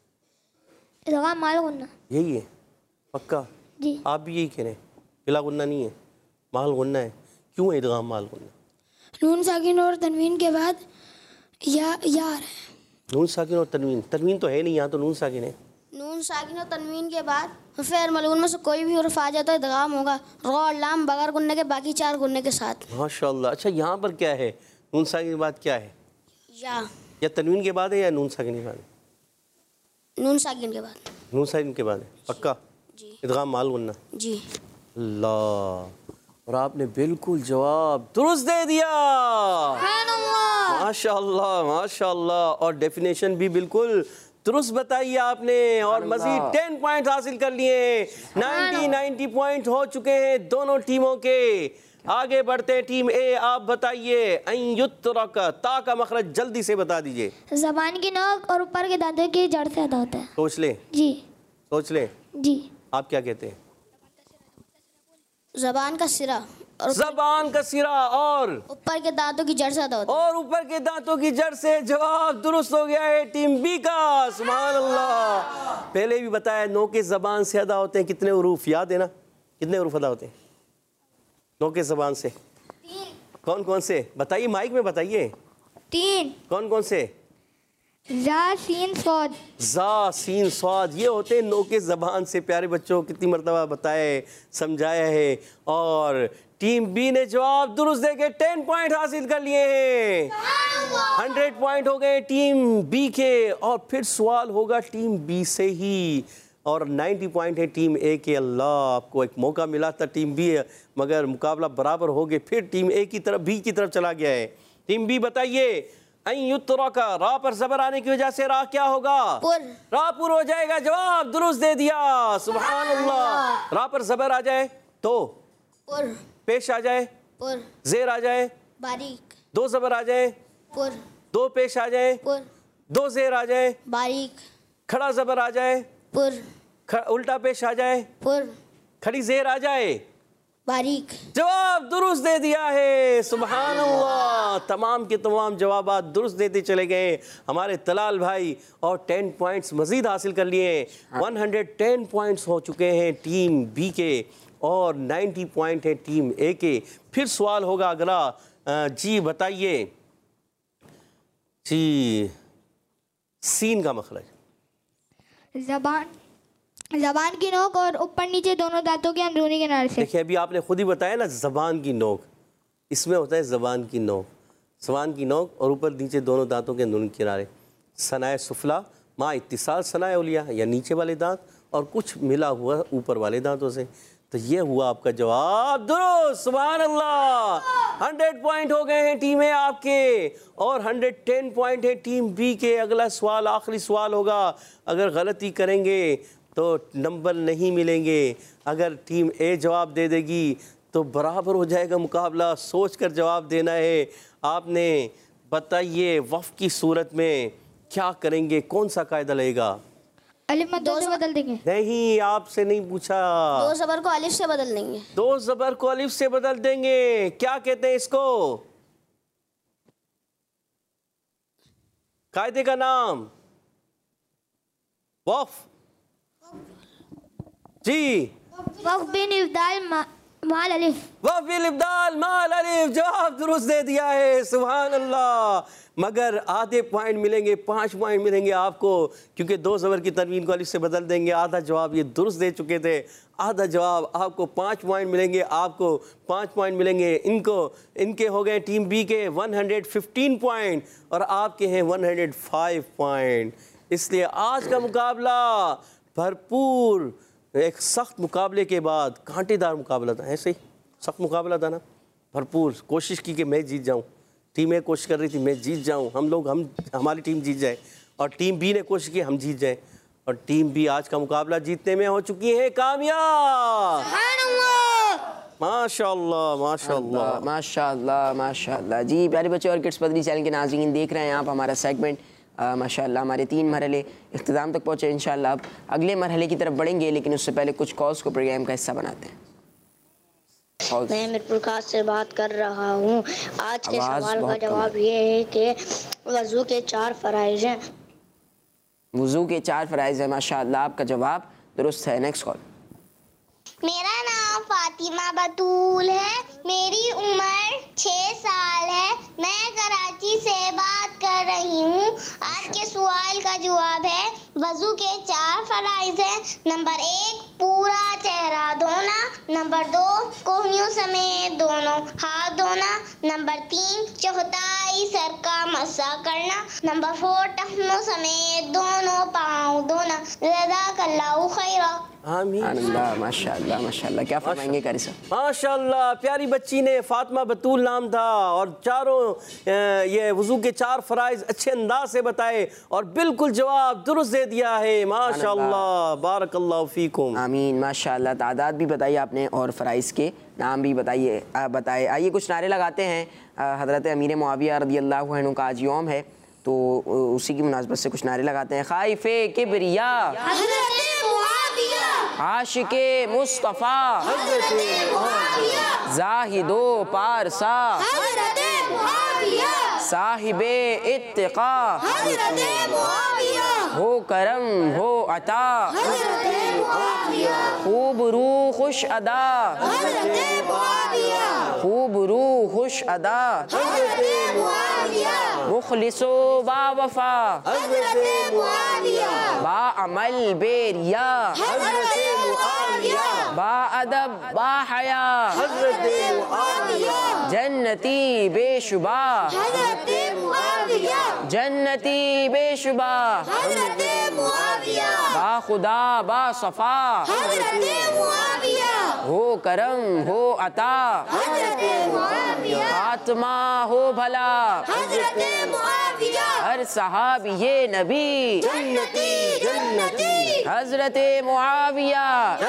इदगाम माल गुन्ना। यही है पक्का? जी। आप भी यही कह रहे हैं? बिला गुन्ना नहीं है, माल गुन्ना है। क्यों है इदगाम माल गुन्ना? नून साकिन और तनवीन के बाद या आ रहा है। नून साकिन और तनवीन, तनवीन तो है नहीं यहाँ, तो नून साकिन है। नून साकिन और तनवीन के बाद फिर मलून में से कोई भी हुर्फ आ जाता है इदगाम होगा, रो और लाम बगैर गुन्ने के, बाकी 4 गुन्ने के साथ। माशाल्लाह। अच्छा यहाँ पर क्या है, नून साकिन के बाद क्या है? या तनवीन के बाद है या नून साकिन के बाद है? नून साकिन के बाद। नून साकिन के बाद है पक्का? जी। इदगाम माल गुन्ना। जी। अल्लाह, और आपने बिल्कुल जवाब दुरुस्त दे दिया, माशाल्लाह माशाल्लाह। और डेफिनेशन भी बिल्कुल दुरुस्त बताई आपने, और मजीद 10 पॉइंट हासिल कर लिए। 90 पॉइंट हो चुके हैं दोनों टीमों के। आगे बढ़ते हैं, टीम ए आप बताइए ऐन युतरका, ता का मखरज जल्दी से बता दीजिए। जबान की नोक और ऊपर के दांतों की जड़ से अदा होता है। सोच ले, जी सोच ले, जी। आप क्या कहते हैं? जबान का सिरा और जबान का सिरा और ऊपर के दांतों की जड़ से अदा होता है। और ऊपर के दांतों की जड़ से। जवाब दुरुस्त हो गया है टीम बी का, सुभान अल्लाह। पहले भी बताया नो के जबान से अदा होते हैं कितने हुरूफ, याद है ना? कितने हुरूफ अदा होते हैं नो के जबान से? 3। कौन कौन से बताइए, माइक में बताइए। 3। कौन कौन से? जा सीन सौद। जा सीन स्वाद, ये होते हैं नो के जबान से। प्यारे बच्चों, कितनी मरतबा बताए समझाया है। और टीम बी ने जवाब दुरुस्त देके 10 पॉइंट हासिल कर लिए हैं। 100 पॉइंट हो गए टीम बी के। और फिर सवाल होगा टीम बी से ही, और 90 पॉइंट है टीम ए के। अल्लाह, आपको एक मौका मिला था टीम बी, मगर मुकाबला बराबर हो गए, फिर टीम ए की तरफ, बी की तरफ चला गया है। टीम बी बताइए ऐन युतरका, रा पर जबर आने की वजह से रा क्या होगा? पुर। रा पुर हो जाएगा। जवाब दुरुस्त दे दिया, सुभान अल्लाह। रा पर जबर आ जाए तो पुर। पेश आ जाए, पुर। जेर आ जाए, बारीक। 2 जबर आ जाए, पुर। 2 पेश आ जाए, पुर। 2 जेर आ जाए, बारीक। खड़ा जबर आ जाए, पुर। उल्टा पेश आ जाए, पुर। खड़ी जेर आ जाए, बारीक। जवाब दुरुस्त दे दिया है, सुभान अल्लाह। तमाम के तमाम जवाबात दुरुस्त देते चले गए हमारे तलाल भाई, और 10 पॉइंट्स मजीद हासिल कर लिए। 110 पॉइंट्स हो चुके हैं टीम बी के, और 90 पॉइंट है टीम ए के। फिर सवाल होगा अगला, जी बताइए जी, सीन का मखरज। जबान की नोक और ऊपर नीचे दोनों दांतों के अंदरूनी किनारे से। देखिए अभी आपने खुद ही बताया ना, जबान की नोक, इसमें होता है जबान की नोक, जबान की नोक और ऊपर नीचे दोनों दांतों के अंदरूनी किनारे। सनाए सुफला माँ इत्तिसाल सनाए उलिया, या नीचे वाले दांत और कुछ मिला हुआ ऊपर वाले दांतों से। तो ये हुआ आपका जवाब दुरुस्त, सुभान अल्लाह। 100 पॉइंट हो गए हैं टीम ए आपके, और 110 पॉइंट है टीम बी के। अगला सवाल, आखिरी सवाल होगा, अगर गलती करेंगे तो नंबर नहीं मिलेंगे, अगर टीम ए जवाब दे देगी तो बराबर हो जाएगा मुकाबला। सोच कर जवाब देना है आपने। बताइए वफ़ की सूरत में क्या करेंगे, कौन सा कायदा लगेगा? अलिफ मद्दे से बदल देंगे। नहीं, आपसे नहीं पूछा। दो ज़बर को अलिफ से बदल देंगे। दो ज़बर को अलिफ से बदल देंगे। क्या कहते हैं इसको? कायदे का नाम वफ़। जी, वक़्फ़ बिन इब्दाल माल अलिफ। वफ़ बिल इब्दाल माल अलिफ। जवाब दुरुस्त दे दिया है, सुभान अल्लाह। मगर आधे पॉइंट मिलेंगे, 5 पॉइंट मिलेंगे आपको, क्योंकि दो ज़बर की तनवीन को अलिफ से बदल देंगे। आधा जवाब ये दुरुस्त दे चुके थे, आधा जवाब आपको 5 पॉइंट मिलेंगे। आपको 5 पॉइंट मिलेंगे, इनके हो गए टीम बी के 115 पॉइंट और आपके हैं 105 पॉइंट। इसलिए आज का मुकाबला भरपूर, एक सख्त मुकाबले के बाद कांटेदार मुकाबला था। ऐसे ही सख्त मुकाबला था ना, भरपूर कोशिश की कि मैं जीत जाऊं। टीमें कोशिश कर रही थी मैं जीत जाऊं, हमारी टीम जीत जाए, और टीम बी ने कोशिश की हम जीत जाए, और टीम बी आज का मुकाबला जीतने में हो चुकी है कामयाब। माशाअल्लाह माशाअल्लाह माशाअल्लाह माशाअल्लाह। जी प्यारे बच्चे और किड्स पदरी चैनल के नाज़रीन, देख रहे हैं आप हमारा सेगमेंट। माशाअल्लाह हमारे 3 मरहले इख्तिताम तक पहुँचे। इंशाअल्लाह अब अगले मरहले की तरफ बढ़ेंगे, लेकिन उससे पहले कुछ कॉल्स को प्रोग्राम का हिस्सा बनाते हैं। मैं मीरपुर खास से बात कर रहा हूँ। आज के सवाल का जवाब ये है कि वज़ू के 4 फ़राइज़ हैं। वज़ू के 4 फ़राइज़ हैं। माशाअल्लाह आपका जवाब दुरुस्त है। Next call. मेरा नाम फातिमा बतूल है, मेरी उम्र 6 साल है, मैं कराची से बात कर रही हूँ। आज के सवाल का जवाब है वज़ू के 4 फ़राइज़ हैं। नंबर 1 पूरा चेहरा धोना, नंबर 2 कोहनियों समेत दोनों हाथ धोना, नंबर 3 चौथाई सर का मसा करना, नंबर 4 टखनों समेत दोनों पाँव धोना। जज़ाकल्लाहु खैरा। आमीन। माशाअल्लाह माशाअल्लाह। क्या फरमाएंगे कारी साहब? माशाअल्लाह प्यारी बच्ची ने, फातिमा बतूल नाम था, और चारों ये वज़ू के 4 फ़राइज़ अच्छे अंदाज से बताए और बिल्कुल जवाब दुरुस्त दे दिया है। माशाअल्लाह, बारकल्लाहु फीकुम। आमीन। माशाअल्लाह। तादाद भी बताइए आपने और फ़राइज़ के नाम भी बताए। आइए कुछ नारे लगाते हैं। हज़रत अमीर मुआविया रज़ियल्लाहु अन्हु का आज यौम है, तो उसी की मुनासबत से कुछ नारे लगाते हैं। ख़ाइफ़े किब्रिया आशिके मुस्तफ़ा ज़ाहिदो पारसा साहिबे इत्तिक़ा हो करम हो अता खूब रू खुश अदा खूब रू खुश अदा मुखलिसो बा वफा बा अमल बेरिया बा अदब बा हया जन्नती बेशुबा जन्नती बेशुबा बा खुदा बा सफा हो करम हो अता फातिमा हो भला हर सहाबी ये नबी हजरत मुआविया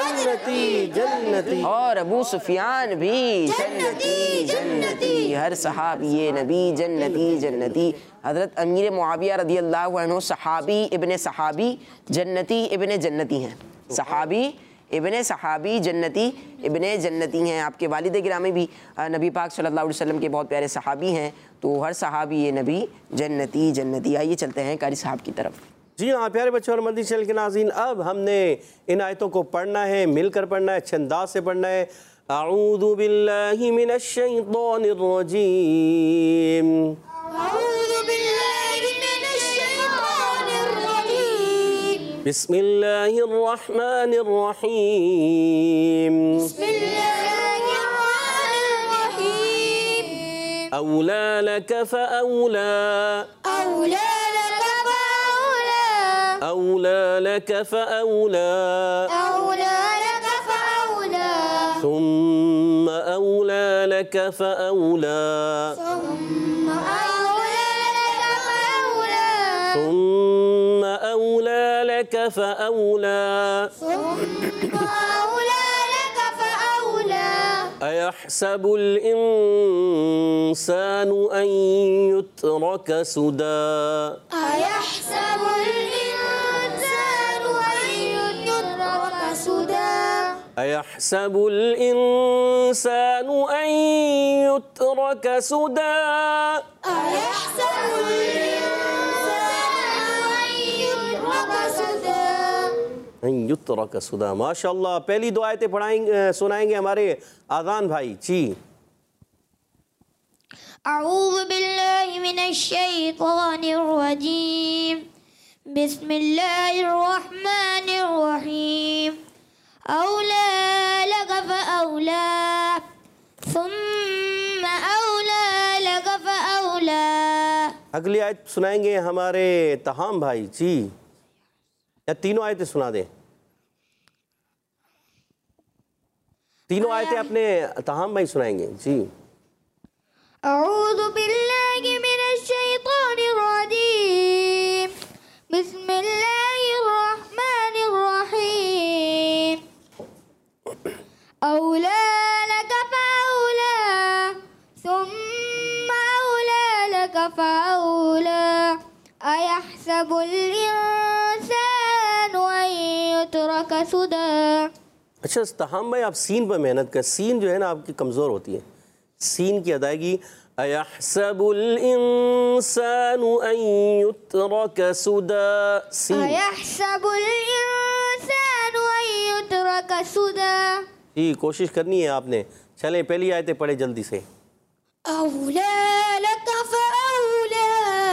और अबू सुफियान भी जन्नती हर सहाबी ये नबी जन्नती। हजरत अमीर मुआविया रज़ियल्लाहु अन्हु सहाबी इब्ने सहाबी जन्नती इब्ने जन्नती हैं। सहाबी इब्ने सहाबी जन्नती इब्ने जन्नती हैं। आपके वालिद गिरामी भी नबी पाक सल्लल्लाहु अलैहि वसल्लम के बहुत प्यारे सहाबी हैं, तो हर सहाबी ये नबी जन्नती। आइए चलते हैं कारी साहब की तरफ। जी हाँ प्यारे बच्चों और मदनी चैनल के नाज़रीन, अब हमने इन आयतों को पढ़ना है, मिलकर पढ़ना है, अच्छे अंदाज से पढ़ना है। अऊज़ु बिल्लाहि मिनश शैतानिर रजीम बिस्मिल्लाहिर रहमानिर रहीम औला लक फऔला أولى لك فأولى ثم أولى لك فأولى ثم أولى لك فأولى अयहसबुल इंसानु अन युत्रक सुदा अयहसबुल इंसानु अन युत्रक सुदा अयहसबुल इंसानु अन युत्रक सुदा अयहसबुल इंसानु अन युत्रक सुदा युत्रक सुदा। माशाअल्लाह। पहली दो आयतें सुनाएंगे हमारे आज़ान भाई जी। अऊज़ु बिल्लाहि मिनश शैतानिर रजीम बिस्मिल्लाहिर रहमानिर रहीम औला लक फऔला सुम्मा औला लक फऔला। अगली आयत सुनाएंगे हमारे तहाम भाई जी, या तीनों आयतें सुना दें? तीनों आयतें अपने तहाम भाई सुनाएंगे जी। अऊज़ु बिल्लाहि मिनश शैतानिर रजीम बिस्मिल्लाहिर रहमानिर रहीम औला लक फऔला सुम्मा औला लक फऔला अयहसबुल इंसानु अन युत्रक सुदा। अच्छा तहाम भाई, आप सीन पर मेहनत कर। सीन जो है ना आपकी कमज़ोर होती है, सीन की अदायगी। अयहसबुल इंसानु अन युत्रक सुदा। सीन अयहसबुल इंसानु अन युत्रक सुदा। जी, कोशिश करनी है आपने। चलें पहली आयतें पढ़े जल्दी से। औला लक फऔला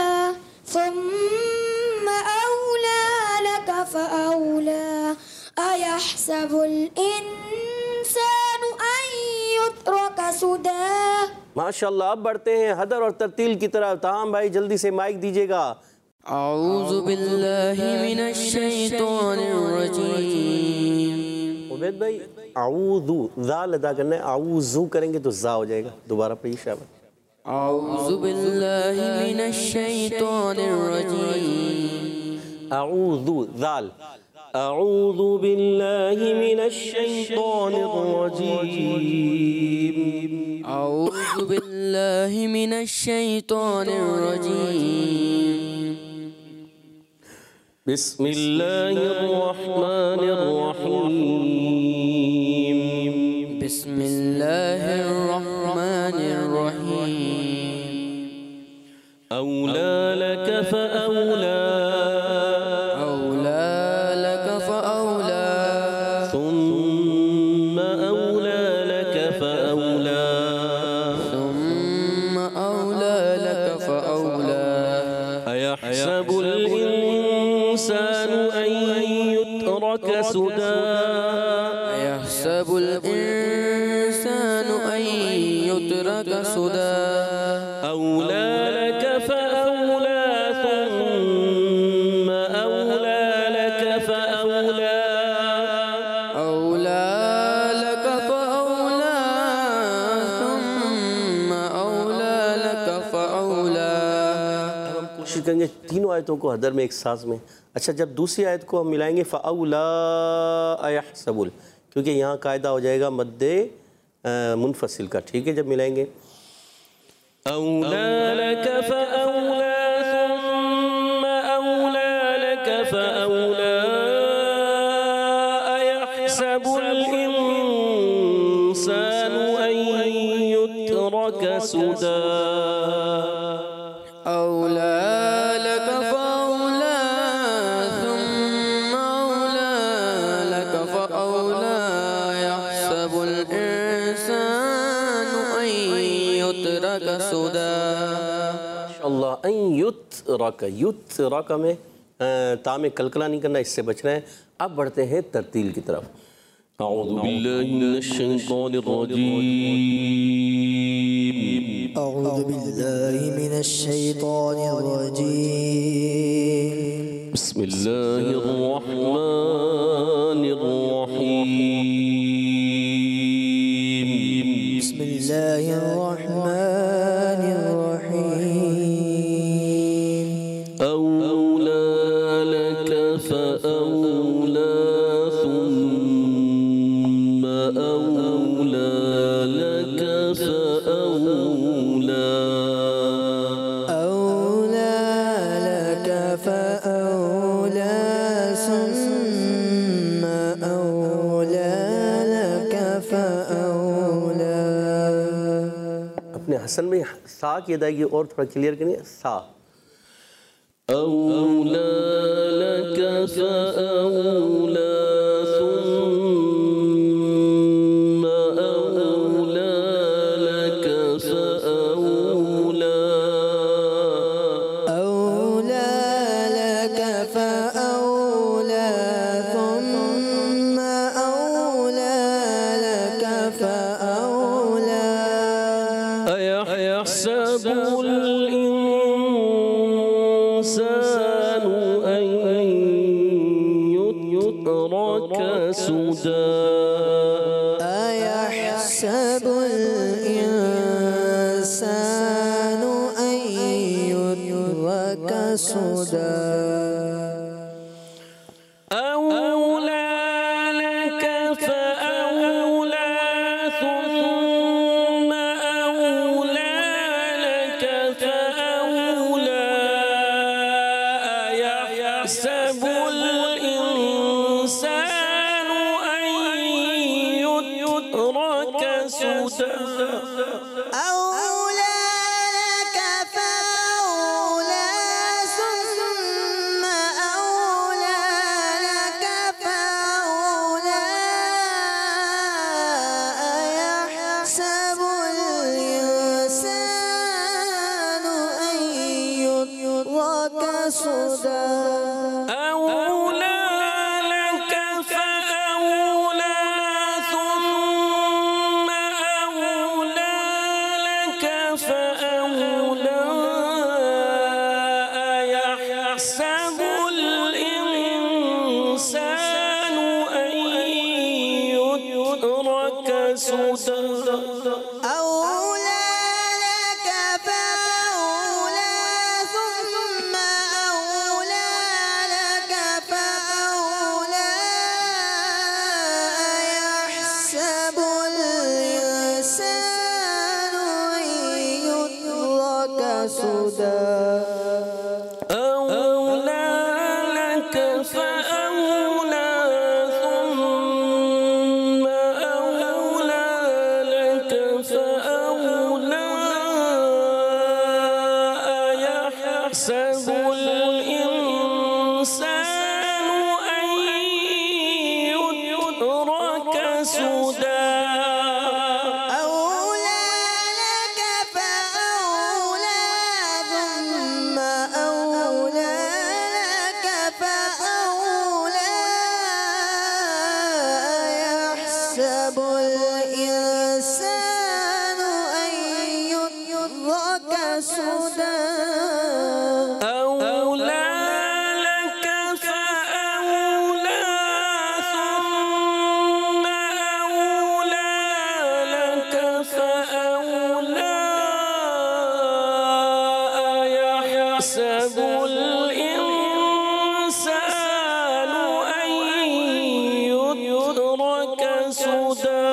सुम्मा औला लक फऔला अयहसबुल इंसानु अन युत्रक सुदा। माशाअल्लाह। अब बढ़ते हैं हदर और तरतील की तरफ। तहाम भाई जल्दी से माइक दीजिएगा। औज़ु बिल्लाहि मिनश शैतानिर रजीम। उबैद भाई आऊज़ु ज़ाल अदा करना है, आऊज़ु करेंगे तो ज़ा हो जाएगा। दोबारा पढ़िए शाबाश। औज़ु बिल्लाहि मिनश शैतानिर रजीम। आऊज़ु ज़ाल अऊज़ु बिल्लाहि मिनश शैतानिर रजीम। औज़ु बिल्लाहि मिनश शैतानिर रजीम। बिस्मिल्लाहिर रहमानिर रहीम। बिस्मिल्लाहिर रहमानिर रहीम। औला लक फऔला अयहसबुल इंसानु अन युत्रक सुदा। अयहसबुल इंसानु अन युत्रक सुदा। औला लक फऔला सुम्मा औला लक फऔला। औला लक फऔला सुम्मा औला लक फऔला। कोशिश करेंगे तीनों आयतों को हदर में एक सांस में। अच्छा, जब दूसरी आयत को हम मिलाएंगे फ़अौला अयहसबुल, क्योंकि यहाँ कायदा हो जाएगा मद्दे मुनफसिल का। ठीक है, जब मिलाएंगे औला लक फ़अौला सुम्मा औला लक फ़अौला अयहसबुल इंसानु अन युत्रक सुदा। औला लक फऔला सुम्मा औला लक फऔला यहसबुल इंसानु अन युत्रक सुदा। अल्लाह अन युत्रक में ता में कलकला नहीं करना, इससे बचना है। अब बढ़ते हैं तरतील की तरफ। अऊज़ु बिल्लाहि मिनश शैतानिर रजीम। अऊज़ु बिल्लाहि मिनश शैतानिर रजीम। बिस्मिल्लाहिर रहमानिर रहीम। बिस्मिल्लाहिर रहमानिर रहीम। औला लक फऔला सुम्मा औला लक असल में सा की अदायगी और थोड़ा क्लियर करिए। सा औला लक फअौला सुम्मा औला लक फअौला أولى لك فأولى ثم أولى لك فأولى أيحسب الإنسان أن يترك سدى أيحسب الإنسان أن يترك سدى أولى لك فأولى ثم أولى لك فأولى أيحسب الإنسان أن يترك سدى أولى لك فأولى ثم أولى لك فأولى أيحسب الإنسان أن يترك سدى أولى لك فأولى ثم أولى لك فأولى أيحسب الإنسان أن يترك سدى أولى لك فأولى ثم أولى لك فأولى أيحسب الإنسان أن يترك سدى أولى لك فأولى ثم أولى لك فأولى أيحسب الإنسان أن يترك سدى أولى لك فأولى ثم أولى لك فأولى يحسب الإنسان أن يترك سدى أولى لك فأولى ثم أولى لك فأولى أيحسب الإنسان أن يترك سدى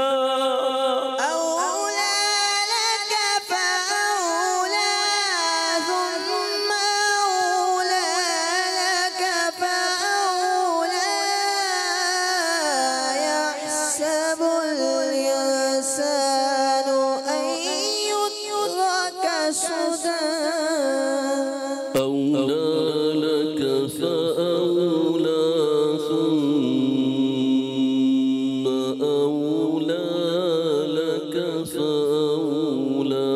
أولى لك فأولى ثم أولى لك فأولى يحسب الإنسان أن يترك سدى أولى لك فأولى ثم أولى لك فأولى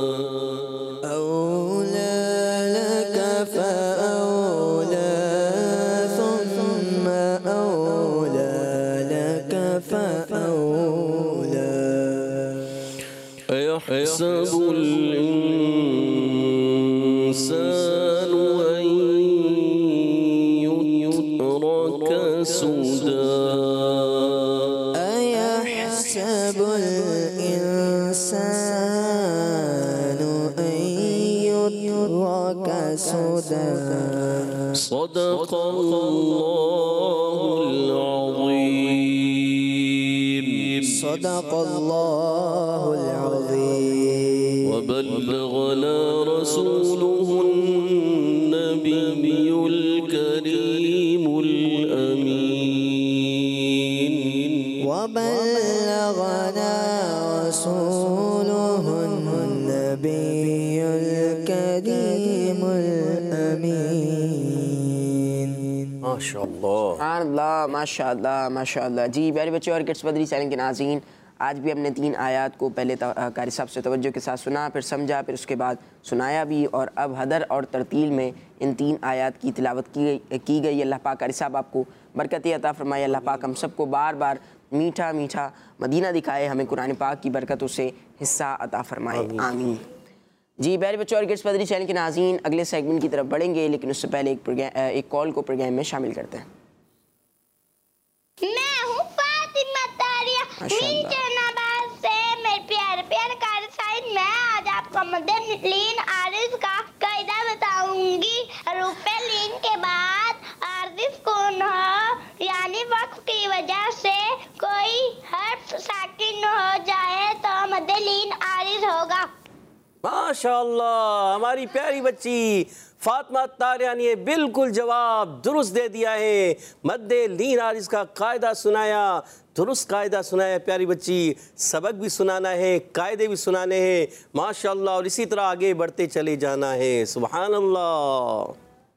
أولى لك فأولى ثم أولى لك فأولى أيحسب الإنسان أن يترك سدى أيحسب الإنسان أن يترك سدى صدق الله العظيم صدق الله العظيم وبلغنا رسوله النبي الكريم الأمين وبلغنا رسوله النبي माशाअल्लाह। माशाअल्लाह माशाअल्लाह। जी प्यारे बच्चों और किड्स बदरी चैनल के नाज़रीन, आज भी हमने 3 आयत को पहले कारी साहब से तवज्जो के साथ सुना, फिर समझा, फिर उसके बाद सुनाया भी, और अब हदर और तरतील में इन 3 आयत की तिलावत की गई। अल्लाह पाक कारी साहब आपको बरकत अता फरमाए। अल्लाह पाक हम सबको बार बार मीठा मीठा मदीना दिखाए, हमें कुरान पाक की बरकतों से हिस्सा अता फरमाए, आमीन। जी प्यारे बच्चों और किड्स बदरी चैनल के नाज़रीन, अगले सेगमेंट की तरफ बढ़ेंगे, लेकिन उससे पहले एक कॉल को प्रोग्राम में शामिल करते हैं। मैं हूँ फातिमा तारिया मीरजनाबाद से। मेरे प्यारे प्यारे कारी साहिब, मैं आज आपको मदद लीन आरिफ का कायदा बताऊंगी। रुपए लीन के बाद आरिफ कौन हो, यानी वक्त की वजह से कोई हर्फ साकिन हो जाए तो मदद लीन आरिफ होगा। माशाअल्लाह, हमारी प्यारी बच्ची फातिमा तारिया ने बिल्कुल जवाब दुरुस्त दे दिया है। मद्दे लीन आरिज का कायदा सुनाया, दुरुस्त कायदा सुनाया। प्यारी बच्ची, सबक भी सुनाना है, कायदे भी सुनाने हैं, माशाअल्लाह, और इसी तरह आगे बढ़ते चले जाना है। सुभान अल्लाह,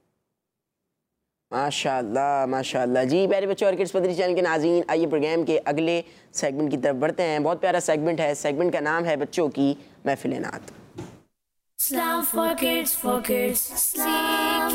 माशाअल्लाह माशाअल्लाह। जी प्यारे बच्चों और किड्स बदरी चैनल के नाज़रीन, आइए प्रोग्राम के अगले सेगमेंट की तरफ बढ़ते हैं। बहुत प्यारा सेगमेंट है, सेगमेंट का नाम है बच्चों की महफिल नात। Islam for kids, Islam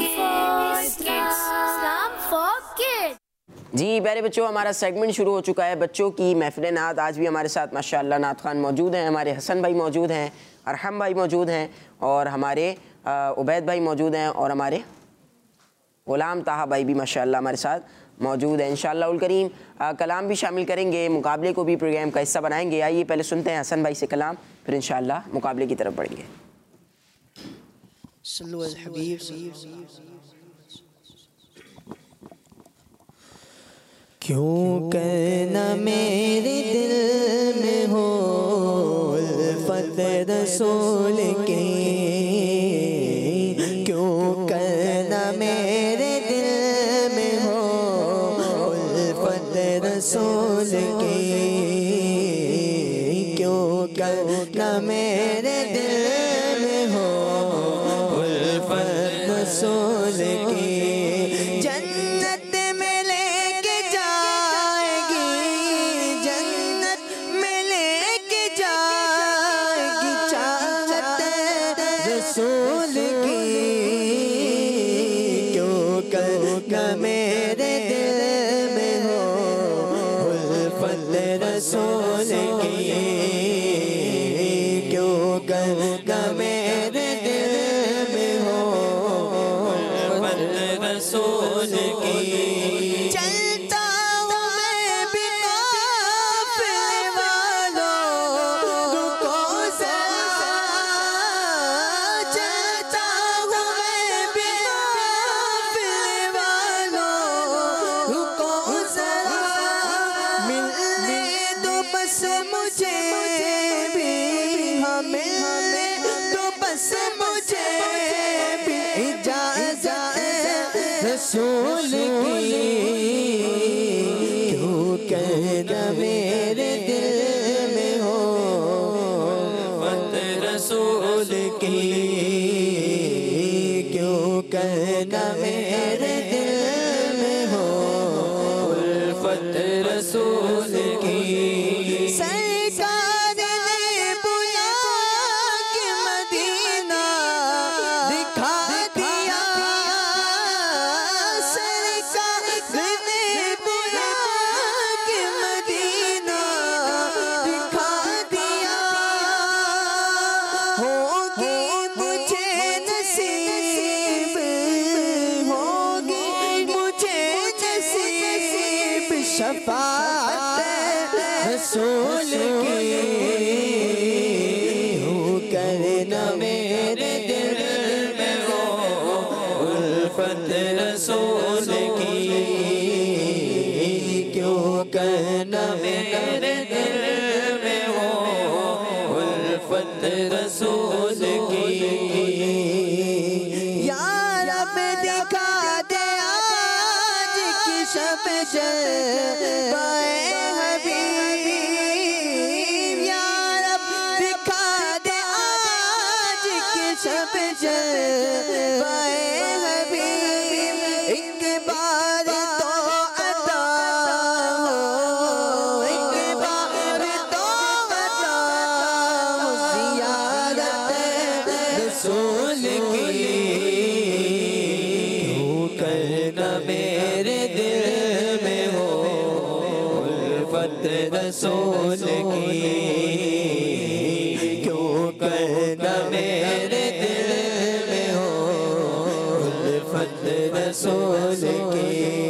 for kids. जी प्यारे बच्चों, हमारा सेगमेंट शुरू हो चुका है बच्चों की महफिल नात। आज भी हमारे साथ माशाअल्लाह नात खान मौजूद हैं, हमारे हसन भाई मौजूद हैं, अरहम भाई मौजूद हैं, और हमारे उबैद भाई मौजूद हैं, और हमारे गुलाम ताहा भाई भी माशाअल्लाह हमारे साथ मौजूद हैं। इंशाअल्लाह उल करीम कलाम भी शामिल करेंगे, मुकाबले को भी प्रोग्राम का हिस्सा बनाएंगे। आइए पहले सुनते हैं हसन भाई से कलाम, फिर इंशाअल्लाह मुकाबले की तरफ बढ़ेंगे। सल्लु अल हबीब। क्यों कहना मेरे दिल में हो उल्फत रसूल की, क्यों कहना मेरे दिल में हो उल्फत रसूल की, क्यों कहना मेरे दिल में हो रसूल की। जन्नत में लेके जाएगी, जन्नत में लेके जाएगी चाहत रसूल की, क्यों करना मेरे दिल में हो उल्फत रसूल की, क्यों करना मेरे दिल में हो रसूल की। चलता हूँ मैं भी काफिले वालों, रुको ज़रा, चलता हूँ मैं भी काफिले वालों, रुको ज़रा, मिलने दो बस मुझे भी, हाँ मिलने दो बस मुझे भी इजाज़त रसूल की, क्यों कहना मेरे दिल में हो उल्फत रसूल की, क्यों कहना मेरे दिल में हो उल्फत रसूल की। सरकार ने बुला के मदीना दिखा दिया, शफाअत रसूल की, क्यों करना मेरे दिल में हो उल्फत रसूल की, क्यों करना मेरे दिल में हो उल्फत रसूल की। या रब दिखा दे आज की शब जलवाए हबीब, या रब दिखा दे आज की शब जलवाए हबीब, एक बार मेरे दिल में हो उल्फत रसूल की, क्यों करना मेरे दिल में हो उल्फत रसूल की।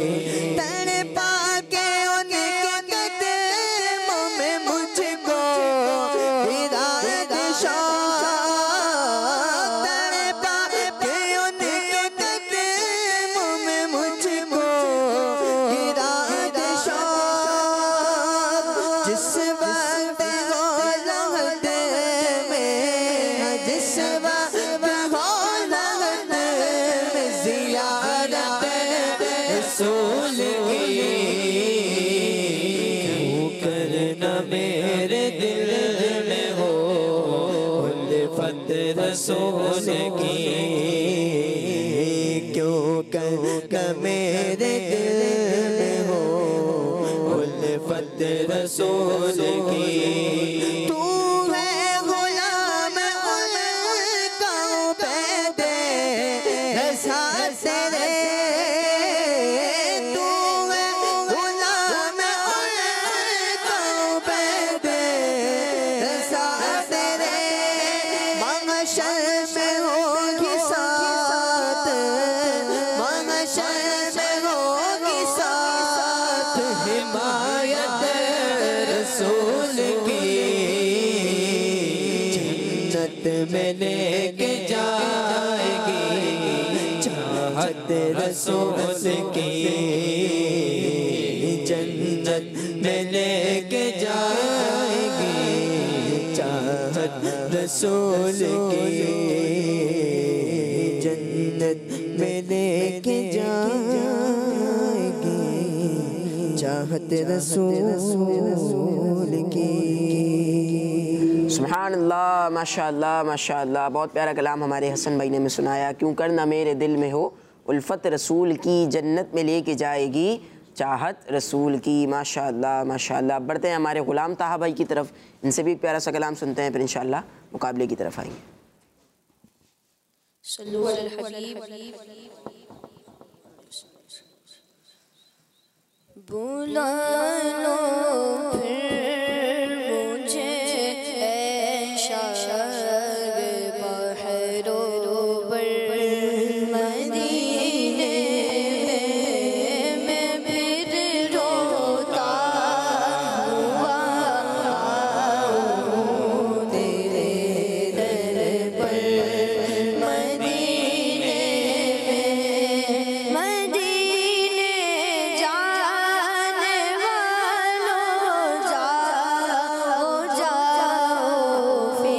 रसूल की, क्यों कर मेरे दिल में हो उल्फत रसूल की। तू है गुलाम उनका पैदे साथ रे, तू है गुलाम उनका पैदे साथ रे। महशर में होगी साथ, महशर में होगी साथ हिमायत रसूल की। जन्नत में लेके जाएगी चाहत रसूल की, जन्नत में लेके जाएगी चाहत रसूल की, जन्नत में लेके जाएगी चाहत रसूल की। सुभान अल्लाह, माशाअल्लाह माशाअल्लाह। बहुत प्यारा कलाम हमारे हसन भाई ने हमें सुनाया। क्यों करना मेरे दिल में हो उल्फत रसूल की, जन्नत में लेके जाएगी चाहत रसूल की। माशाअल्लाह माशाअल्लाह। बढ़ते हैं हमारे ग़ुलाम ताहा भाई की तरफ, इनसे भी प्यारा सा कलाम सुनते हैं, फिर इंशाअल्लाह मुकाबले की तरफ आएंगे। बुला लो फिर मुझे ऐ शार बहरो बर मदीने में मैं फिर रोता हुआ आऊं तेरे दर पर मदीने में। मदीने जाने वालों जाओ जाओ फी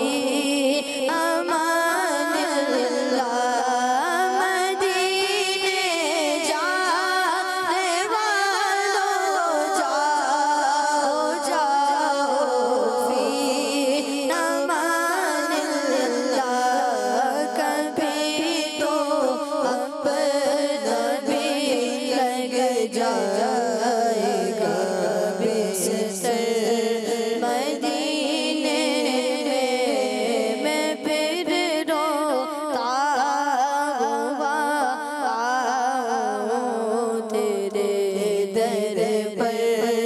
अमानिल्लाह। मदीने जाने वालों जाओ जाओ फी अमानिल्लाह। कभी तो अपना भी लग जाएगा बिस्तर मदीने में मैं फिर रोता हुआ आऊं तेरे दर पर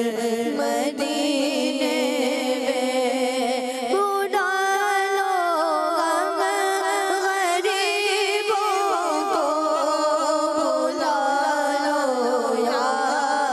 मदीने में। बुला लो हम गरीबों को, बुला लो यार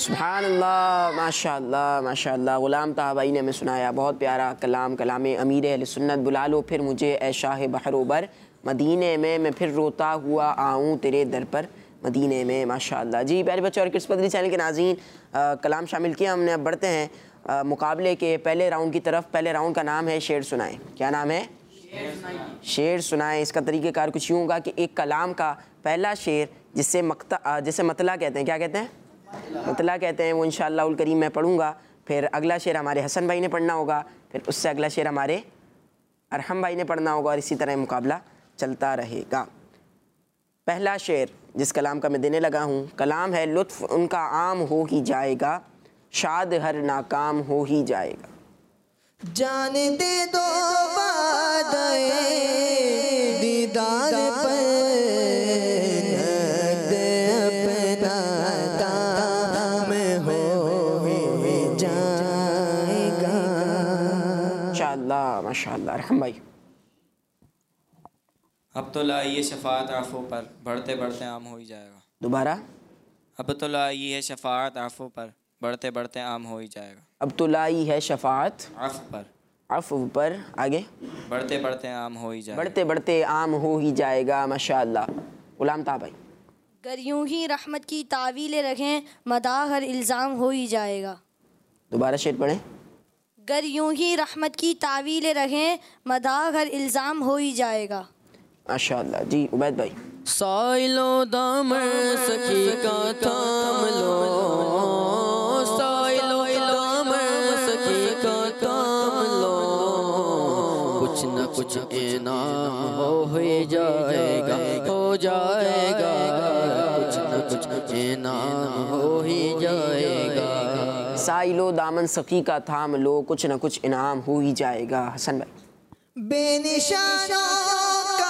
सुभान अल्लाह, माशाअल्लाह माशाअल्लाह। गुलाम ताहा भाई ने हमें सुनाया बहुत प्यारा कलाम, कलाम अमीर अहले सुन्नत। बुला लो फिर मुझे ऐ शाह बहरोबर, मदीने में मैं फिर रोता हुआ आऊँ तेरे दर पर, मदीने में। माशाअल्लाह जी। प्यारे बच्चों और किड्स पदरी चैनल के नाज़रीन, कलाम शामिल किया हमने। अब बढ़ते हैं मुकाबले के पहले राउंड की तरफ। पहले राउंड का नाम है शेर सुनाएं। क्या नाम है? शेर सुनाएं। इसका तरीक़ेकार कुछ यूँ होगा कि एक कलाम का पहला शेर जिससे मतला कहते हैं, क्या कहते हैं? मतला कहते हैं, वो इंशाअल्लाह उल करीम मैं पढ़ूँगा। फिर अगला शेर हमारे हसन भाई ने पढ़ना होगा, फिर उससे अगला शेर हमारे अरहम भाई ने पढ़ना होगा, और इसी तरह मुकाबला चलता रहेगा। पहला शेर जिस कलाम का मैं देने लगा हूँ, कलाम है लुत्फ़ उनका आम हो ही जाएगा, शाद हर नाकाम हो ही जाएगा। जानते दो वादे दीदार पर अपना दाम हो जाएगा। माशाअल्लाह माशाअल्लाह। रहम भाई। अब तो लाइए शफाअत आफों पर, बढ़ते बढ़ते आम हो ही जाएगा। दोबारा। अब तो लाइए शफाअत आफों पर, बढ़ते बढ़ते आम हो ही जाएगा। अब तो लाई है शफाअत आफ पर, अफ़ पर, आगे बढ़ते बढ़ते आम हो ही जाएगा। बढ़ते बढ़ते आम हो ही जाएगा। माशाअल्लाह। गुलाम ताहा भाई। गर यूं ही रहमत की तावीलें रखें, मदा हर इल्ज़ाम हो ही जाएगा। दोबारा शेर पढ़ें। गर यूं ही रहमत की तावीलें रखें, मदा हर इल्ज़ाम हो ही जाएगा। माशाअल्लाह जी। उबैद भाई। साइलो दामन सखी का थाम लो, साइलो दामन सखी का थाम लो, कुछ न कुछ इनाम हो ही जाएगा, हो जाएगा, कुछ न कुछ इनाम हो ही जाएगा। साइलो दामन सखी का थाम लो, कुछ न कुछ इनाम हो ही जाएगा। हसन भाई। बेनिशानों का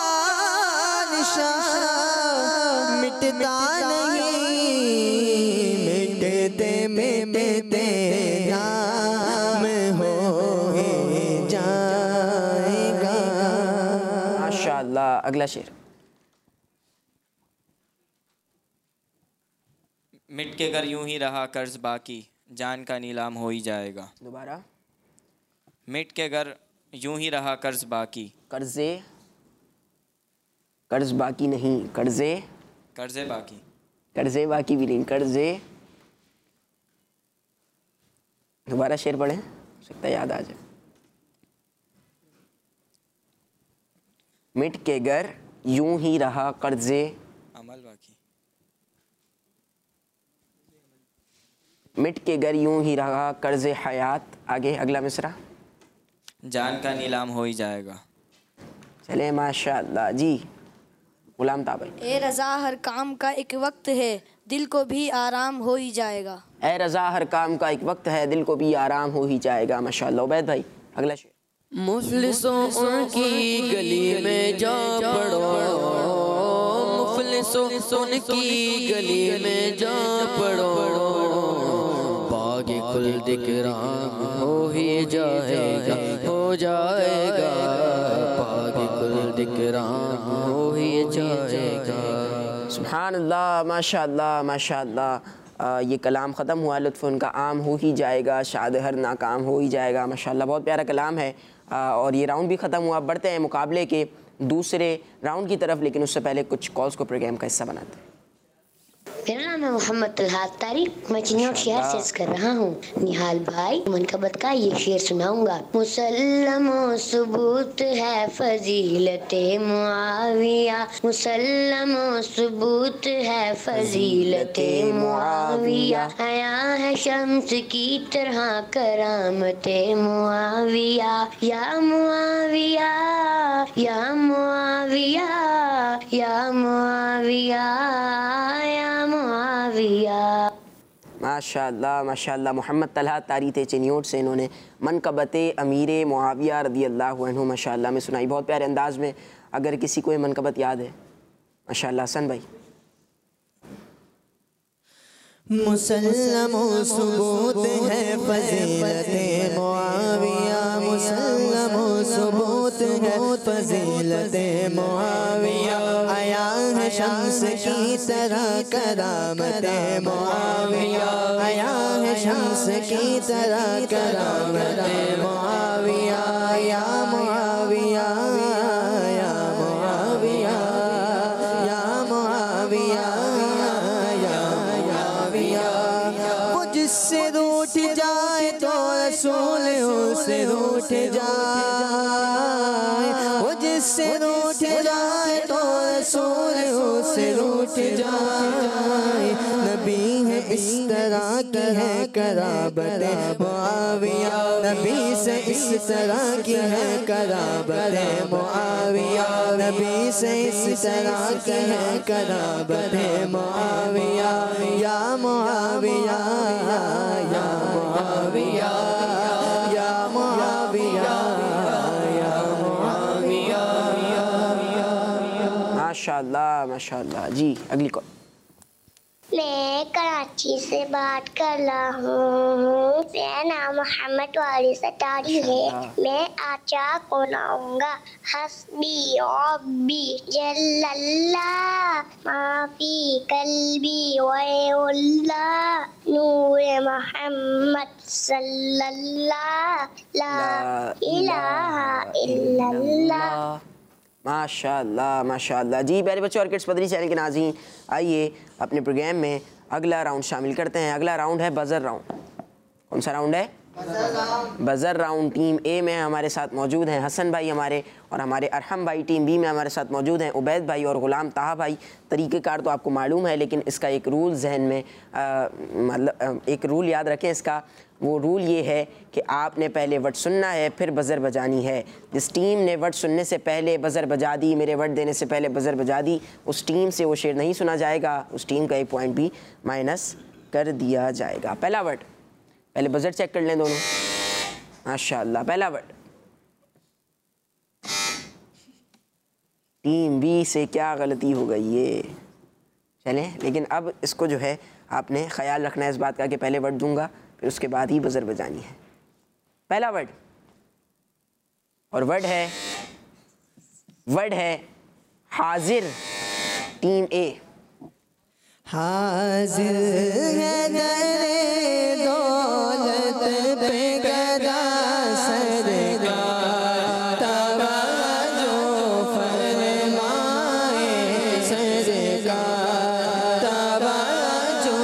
निशान मिटता नहीं, मिटते मिटते नाम हो जाएगा। माशाअल्लाह। अगला शेर। मिट के कर यूं ही रहा कर्ज बाकी, जान का नीलाम हो ही जाएगा। दोबारा। मिट के घर यूं ही रहा कर्ज बाकी, कर्जे, कर्ज बाकी नहीं, कर्जे, कर्जे बाकी, कर्जे बाकी भी नहीं, कर्जे। दोबारा शेर पढ़ें, हो सकता है याद आ जाए। मिट के घर यूं ही रहा कर्जे, अमल बाकी, मिट के घर यूं ही रहा कर्जे हयात। आगे अगला मिसरा। जान का नीलाम हो ही जाएगा। चले माशाअल्लाह जी। गुलाम ताहा भाई। ए रज़ा हर काम का एक वक्त है, दिल को भी आराम हो ही जाएगा। ए रज़ा हर काम का एक वक्त है, दिल को भी आराम हो ही जाएगा। माशाअल्लाह। उबैद भाई। अगला शेर। मुफलिसों उनकी गली में जा पड़ो, मुफलिसों उनकी गली में जा पड़ो, बागे कुल दिकराम हो ही जाएगा, हो जाएगा, बागे कुल दिकराम हो ही जाएगा। सुभान अल्लाह। माशाअल्लाह माशाअल्लाह। ये कलाम ख़त्म हुआ। लुत्फ़ उनका आम हो ही जाएगा, शाद हर नाकाम हो ही जाएगा। माशाअल्लाह बहुत प्यारा कलाम है। और ये राउंड भी ख़त्म हुआ। बढ़ते हैं मुकाबले के दूसरे राउंड की तरफ, लेकिन उससे पहले कुछ कॉल्स को प्रोग्राम का हिस्सा बनाते हैं। मेरा नाम है मोहम्मद तलहा तारिक, मैं चिन्नौर शहर से अर्ज़ कर रहा हूँ। निहाल भाई मनकबत का ये शेर सुनाऊंगा। मुसल्लमो सुबूत है फजीलते मुआविया, मुसल्लमो सुबूत है फजीलते मुआविया, आया है शम्स की तरह करामते मुआविया, या मुआविया, या मुआविया, या मुआविया, या मुआविया। माशाअल्लाह माशाअल्लाह। मोहम्मद तलहा तारी थे चिन्नौर से। इन्होंने मनकबत अमीर मुआविया रज़ी अल्लाह अन्हु माशाअल्लाह में सुनाई बहुत प्यारे अंदाज में। अगर किसी को ये मनकबत याद है माशाअल्लाह। हसन भाई। मुसल्लमो सुबूत है फजीलते मुआविया, मुसल्लमो सुबूत है फजीलते मुआविया, आया है शम्स की तरह करामत मुआविया, आया है शम्स की तरह करामत मुआविया, या मुआविया, या मुआविया, या मुआविया, या मुआविया। वो जिससे रूठ जाए तो रसूल उससे रूठ जाए, वो जिससे रूठ जाए तो रसूल उससे रूठ जाए। नबी है इस तरह की है कराबत मुआविया, नबी से इस तरह की है कराबत मुआविया, नबी से इस तरह की है कराबत मुआविया, या मुआविया, या मुआविया, या मुआविया, या मुआविया। माशाल्लाह माशाल्लाह। जी अगली कॉल। मैं कराची से बात कर रहा हूँ। मेरा नाम मोहम्मद वारिस अटारी है। मैं आचा को लाऊंगा। हस्बी रब्बी जल्लल्लाह माफी कल्बी वल्लाह नूर मोहम्मद सल्लल्लाह ला इलाहा इल्लल्लाह। माशाल्लाह माशाल्लाह। जी प्यारे बच्चों और किड्स मदनी चैनल के नाज़रीन, आइए अपने प्रोग्राम में अगला राउंड शामिल करते हैं। अगला राउंड है बज़र राउंड। कौन सा राउंड है? Buzzer round. टीम ए में हमारे साथ मौजूद हैं हसन भाई हमारे, और हमारे अरहम भाई टीम बी में हमारे साथ मौजूद हैं उबैद भाई और ग़ुलाम ताहा भाई। तरीक़ेकार तो आपको मालूम है, लेकिन इसका एक रूल जहन में मतलब एक रूल याद रखें इसका। वो रूल ये है कि आपने पहले वर्ड सुनना है, फिर बज़र बजानी है। जिस टीम ने वर्ड सुनने से पहले बज़र बजा दी, मेरे वर्ड देने से पहले बज़र बजा दी, उस टीम से वो शेर नहीं सुना जाएगा, उस टीम का एक पॉइंट भी माइनस कर दिया जाएगा। पहला वर्ड, पहले बज़र चेक कर लें दोनों। माशाल्लाह। पहला वर्ड टीम बी से क्या गलती हो गई ये चलें, लेकिन अब इसको जो है आपने ख्याल रखना है इस बात का कि पहले वर्ड दूंगा फिर उसके बाद ही बज़र बजानी है। पहला वर्ड, और वर्ड है हाजिर। टीम ए हाजिर है दरे दौलत पे गदा सरकार, तवज्जो फरमाए सरकार, तवज्जो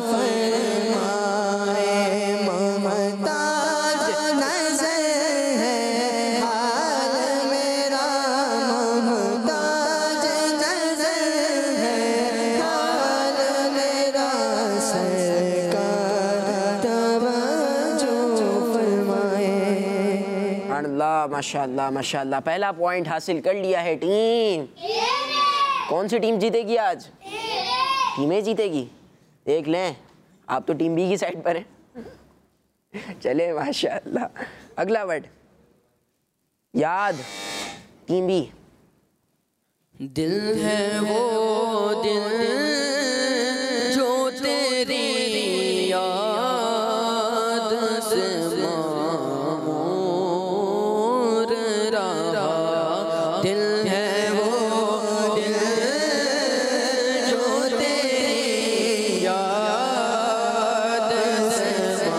फरमाए। मुमताज नज़र है हाल मेरा, मुमताज नज़र है हाल मेरा सरकार, तवज्जो फरमाए। अल्लाह माशाल्लाह माशाल्लाह। पहला पॉइंट हासिल कर लिया है टीम। कौन सी टीम जीतेगी आज? टीम ए जीतेगी। देख लें, आप तो टीम बी की साइड पर हैं। चले माशाल्लाह। अगला वर्ड याद। टीम बी दिल है वो दिल जो तेरी याद से मामूर रहा, दिल है वो दिल जो तेरी याद से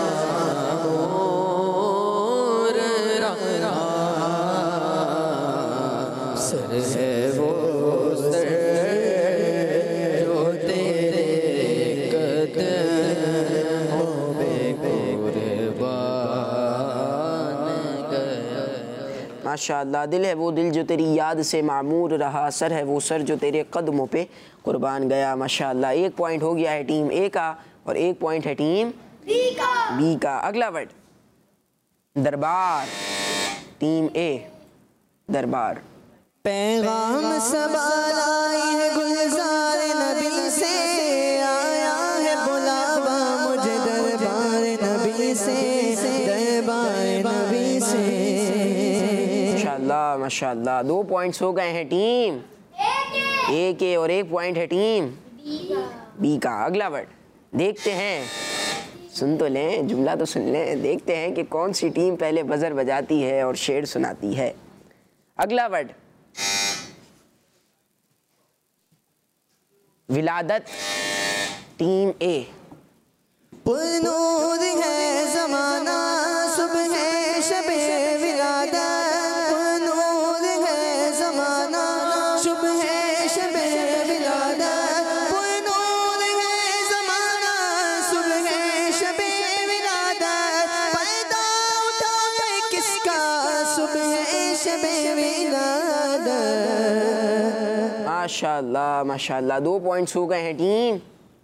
मामूर रहा, सर है वो सर जो तेरे कदमों पे कुर्बान गया। माशाल्लाह। दिल है वो दिल जो तेरी याद से मामूर रहा, सर है वो सर जो तेरे कदमों पे कुर्बान गया। माशाल्लाह। एक पॉइंट हो गया है टीम ए का और एक पॉइंट है टीम बी का। अगला वर्ड दरबार। टीम ए दरबार। पैगाम सबा लाई है गुलजार नबी से, आया है बुलावा मुझे दरबार नबी से, दरबार नबी से। माशाल्लाह माशाल्लाह। 2 पॉइंट्स हो गए हैं टीम ए के और 1 पॉइंट है टीम बी का। अगला वर्ड देखते हैं, सुन तो लें, जुमला तो सुन लें। देखते हैं कि कौन सी टीम पहले बज़र बजाती है और शेर सुनाती है। अगला वर्ड विलादत टीम ए। पुरनूर है ज़माना सुबह शबे विलादत, पुरनूर है ज़माना सुबह शबे विलादत, पुरनूर है ज़माना सुबह शबे विलादत, पर्दा उठा है किसका सुबह शबे विलादत। माशाल्लाह माशाल्लाह। 2 पॉइंट्स हो गए हैं टीम,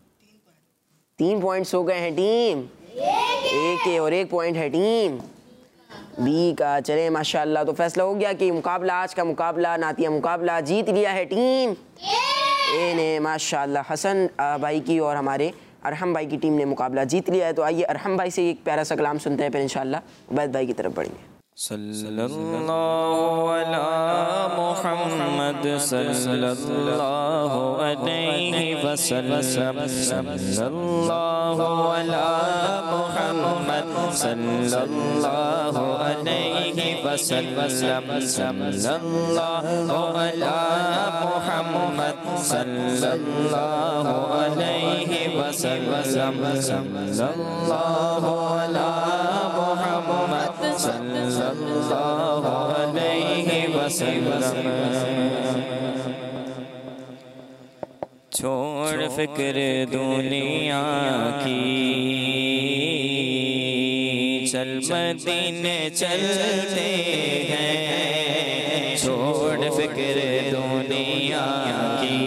3 पॉइंट्स हो गए हैं टीम ए के और 1 पॉइंट है टीम बी का। चले माशाल्लाह, तो फैसला हो गया कि मुकाबला, आज का मुकाबला, नातिया मुकाबला जीत लिया है टीम ए ने माशाल्लाह। हसन भाई की और हमारे अरहम भाई की टीम ने मुकाबला जीत लिया है। तो आइए अरहम भाई से एक प्यारा सा कलाम सुनते हैं, फिर इंशाल्लाह उबैद भाई की तरफ बढ़ेंगे। सल्लल्लाहु अला मुहम्मद सल्लल्लाहु अलैहि वसल्लम, सल्लल्लाहु अला मुहम्मद सल्लल्लाहु अलैहि वसल्लम, सल्लल्लाहु अला मुहम्मद सल्लल्लाहु अलैहि वसल्लम, सल्लल्लाहु अला मुहम्मद सल्लल्लाहु अलैहि वसल्लम। छोड़ फिक्र दुनिया की, चल मदीने चलते हैं। छोड़ फिक्र दुनिया की,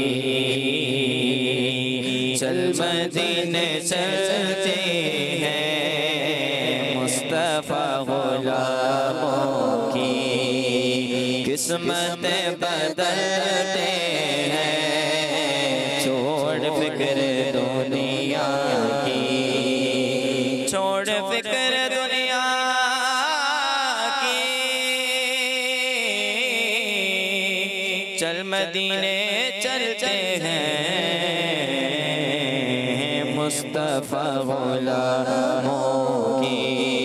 चल मदीने चलते हैं। मुस्तफ़ा गुलामों की किस्मत बदलते हैं। छोड़ फिक्र दुनिया की, छोड़ फिक्र दुनिया की, चल मदीने चलते हैं। मुस्तफ़ा गुलामों की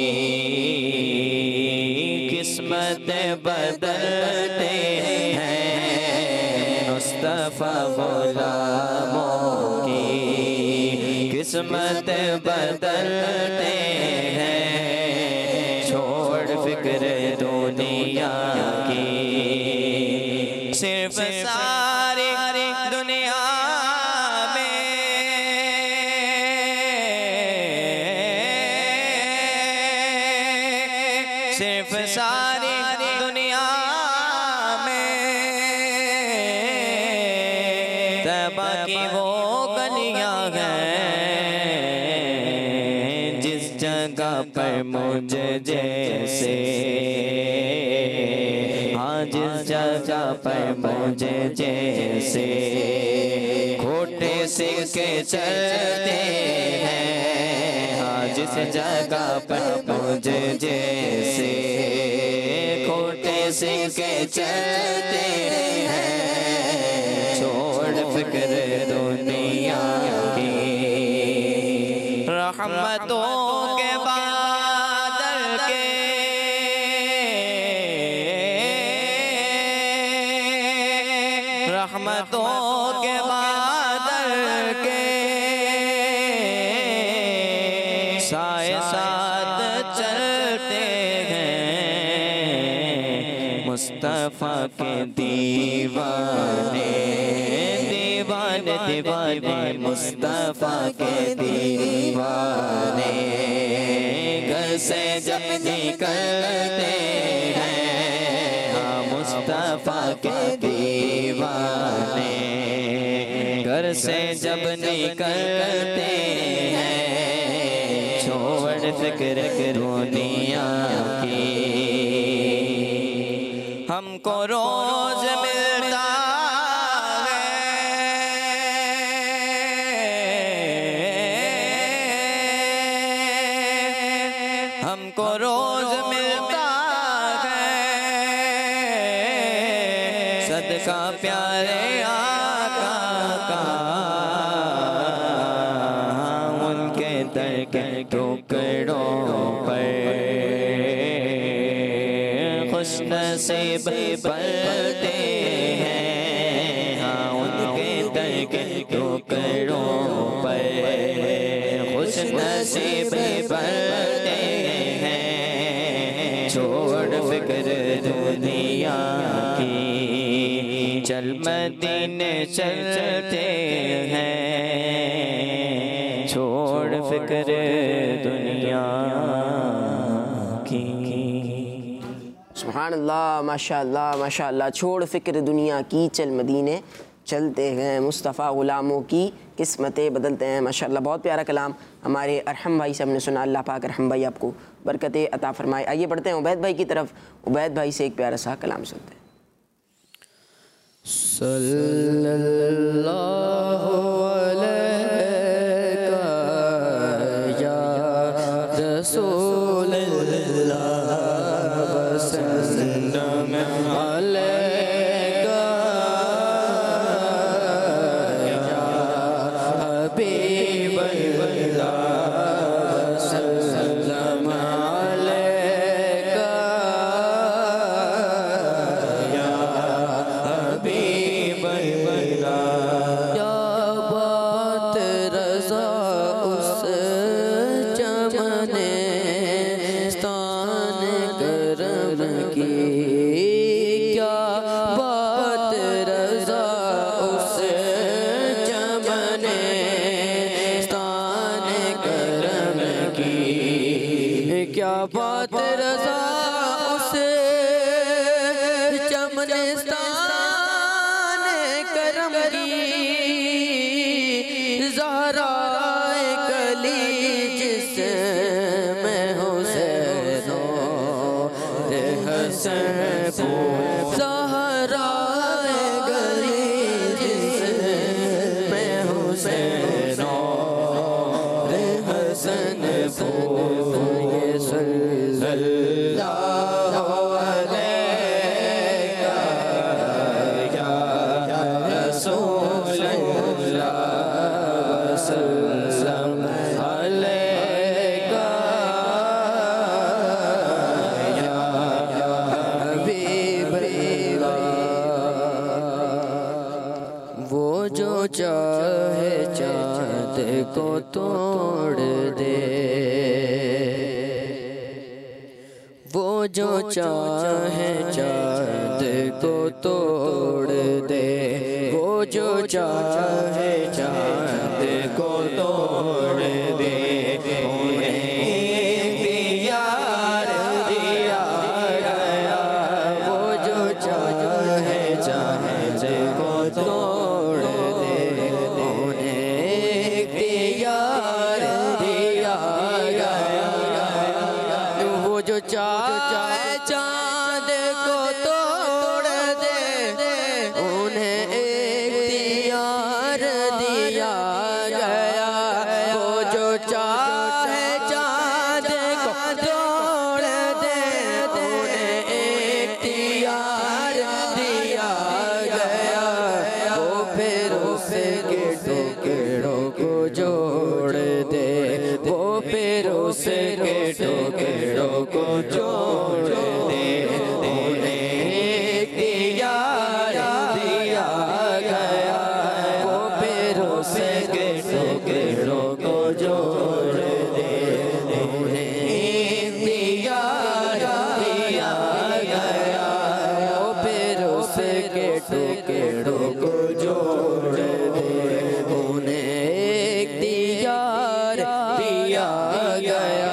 किस्मत बदलते हैं। मुस्तफ़ा गुलामों की किस्मत बदलते हैं। छोड़ फिक्र दुनिया की, सिर्फ सारी दुनिया में सिर्फ सारी दुनिया में तैबा की वो गलियां हैं जिस जगह पर मुझे जैसे, हाँ जिस जगह पर मुझे जैसे खोटे सिक्के चलते हैं। हाँ जिस जगह पर मुझे जैसे खोटे सिक्के चलते हैं। छोड़ फिक्र दुनिया की, रहमतों के बादल के, रहमतों के बादल के साए साथ चलते हैं। मुस्तफ़ा के दीवाने दीवाने दीवाने, मुस्तफ़ा के दीवाने घर से जब निकलते हैं। हाँ मुस्तफ़ा के दीवाने घर से जब निकलते हैं। छोड़ फिक्र दुनिया की, हमको रोज मिलता है। हमको रोज मिलता है सदका प्यारे आका का। उनके दर के टुकड़ों पर खुश नसीब पलते हैं। हाँ उनके दर के टुकड़ों पर खुशनसीब बनते हैं। छोड़ फिक्र दुनिया की, चल मदीने चलते हैं। छोड़ फिक्र दुनिया की। सुभान अल्लाह, माशाअल्लाह माशाअल्लाह। छोड़ फ़िक्र दुनिया की, चल मदीने चलते हैं। मुस्तफ़ा ग़ुलामों की किस्मतें बदलते हैं। माशाअल्लाह, बहुत प्यारा कलाम हमारे अरहम भाई से हमने सुना। अल्लाह पाक अरहम भाई आपको बरकतें अता फरमाए। आइए बढ़ते हैं उबैद भाई की तरफ। उबैद भाई से एक प्यारा सा कलाम सुनते हैं। सल्लल्लाहु अलैका या रसूल अल्लाह वसल्लम अलैका या हबीब अल्लाह वसल्लम अलैका या हबीब अल्लाह। या बात रज़ा उस चमने स्थान करम की, क्या बात रज़ा उस चमने स्थान करम की, क्या बात रज़ा उस चमने स्थान करम की। ज़हराए कली जिसमें हुसैनो रे हसन ज़हराए गली जिसमें हुसैनो रे हसन ये सल्लल्लाहु अलैका या रसूल अल्लाह वसल्लम अलैका या हबीब अल्लाह। वो जो चाहे चाँद को तोड़ दे, वो जो चाहे चाँद को तोड़ दे, वो जो चाहे चाँद को तोड़ दे। उन्हें इख्तियार दिया गया, वो जो चाहे चाँद को तोड़ दे। उन्हें इख्तियार दिया गया, वो जो चाहे चाँद को तोड़ दे। उन्हें इख्तियार दिया गया, वो जो चाहे चाँद को तोड़ दे। उन्हें इख्तियार दिया गया, वो फिर उसके टुकड़ों को जोड़ दे। वो फिर उसके टुकड़ों को जोड़ दे। उन्हें इख्तियार दिया गया, वो फिर उसके टुकड़ों को जोड़ दे। उन्हें इख्तियार दिया गया, वो फिर उसके टुकड़ों को जोड़ दे। उन्हें इख्तियार दिया गया।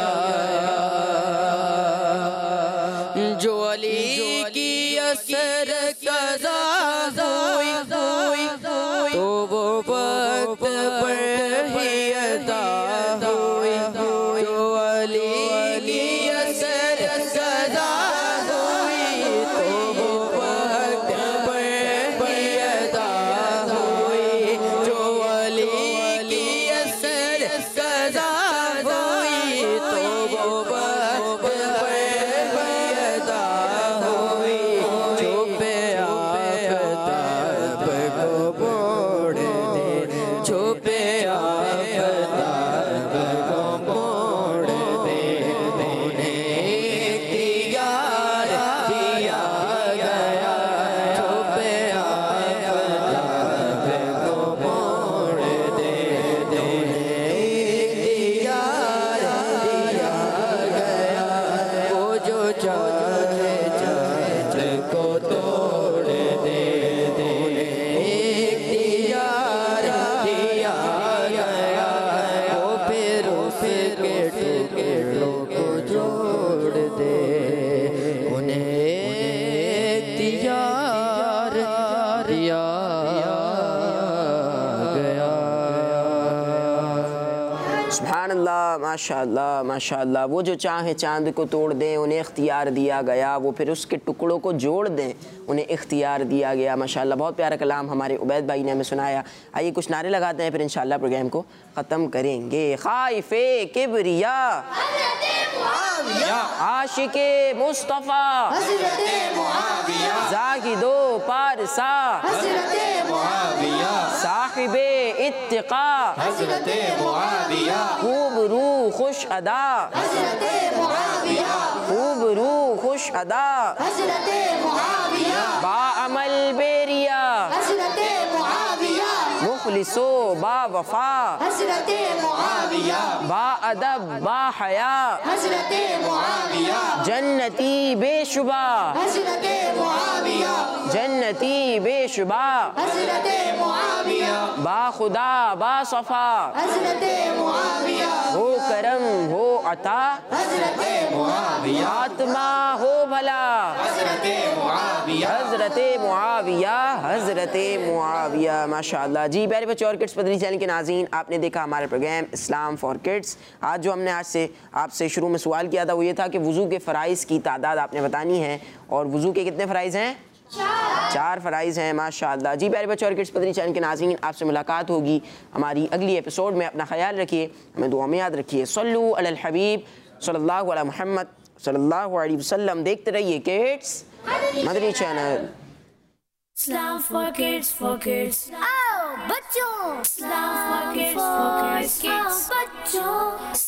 जो अली की असर कज़ा हुई, तो वो वक्त पर ही अदा हुई। जो अली की असर कज़ा हुई, तो वो वक्त पर ही अदा हुई। जो अली की असर कज़ा हुई, तो वो वक्त पर ही अदा हुई। जो पे आफ्ताब को मोड़ दे, जो पे सुभानअल्लाह, माशाअल्लाह माशाअल्लाह। वो जो चाहे चांद को तोड़ दें उन्हें इख्तियार दिया गया, वो फिर उसके टुकड़ों को जोड़ दें उन्हें इख्तियार दिया गया। माशाअल्लाह बहुत प्यारा कलाम हमारे उबैद भाई ने हमें सुनाया। आइए कुछ नारे लगाते हैं फिर इंशाअल्लाह प्रोग्राम को ख़त्म करेंगे। खाइफे किबरिया आशिके मुस्तफ़ा ज़ाहिदो पारसा साहिबे इत्तिका खूब रू खुश अदा खूब रू खुश अदा बाअमल बेरिया मुखलिसो बा वफा बा अदब बा हया जन्नती बेशुबा जन्नती बेशुबा बा खुदा बा सफा हो करम हो अता आत्मा हो भला हजरते मुआविया हजरते मुआविया। माशाअल्लाह जी प्यारे बच्चों और किड्स मदनी चैनल के नाज़रीन, आपने देखा हमारा प्रोग्राम इस्लाम फॉर किड्स। आज जो हमने आपसे शुरू में सवाल किया था वो ये था कि वज़ू के फ़राइज़ की तादाद आपने बतानी है, और वज़ू के कितने फ़राइज़ हैं? 4 फ़राइज़ हैं। माशाअल्लाह जी प्यारे बच्चों और किड्स मदनी चैनल के नाज़रीन, आपसे मुलाकात होगी हमारी अगली एपिसोड में। अपना ख्याल रखिए, हमें दुआ में याद रखिए। सल्लु अलल हबीब सल्लल्लाहु अलैहि मुहम्मद सल्लल्लाहु अलैहि वसल्लम। देखते रहिए kids Madani channel. Islam for kids, आओ बच्चों, Islam for kids, बच्चों।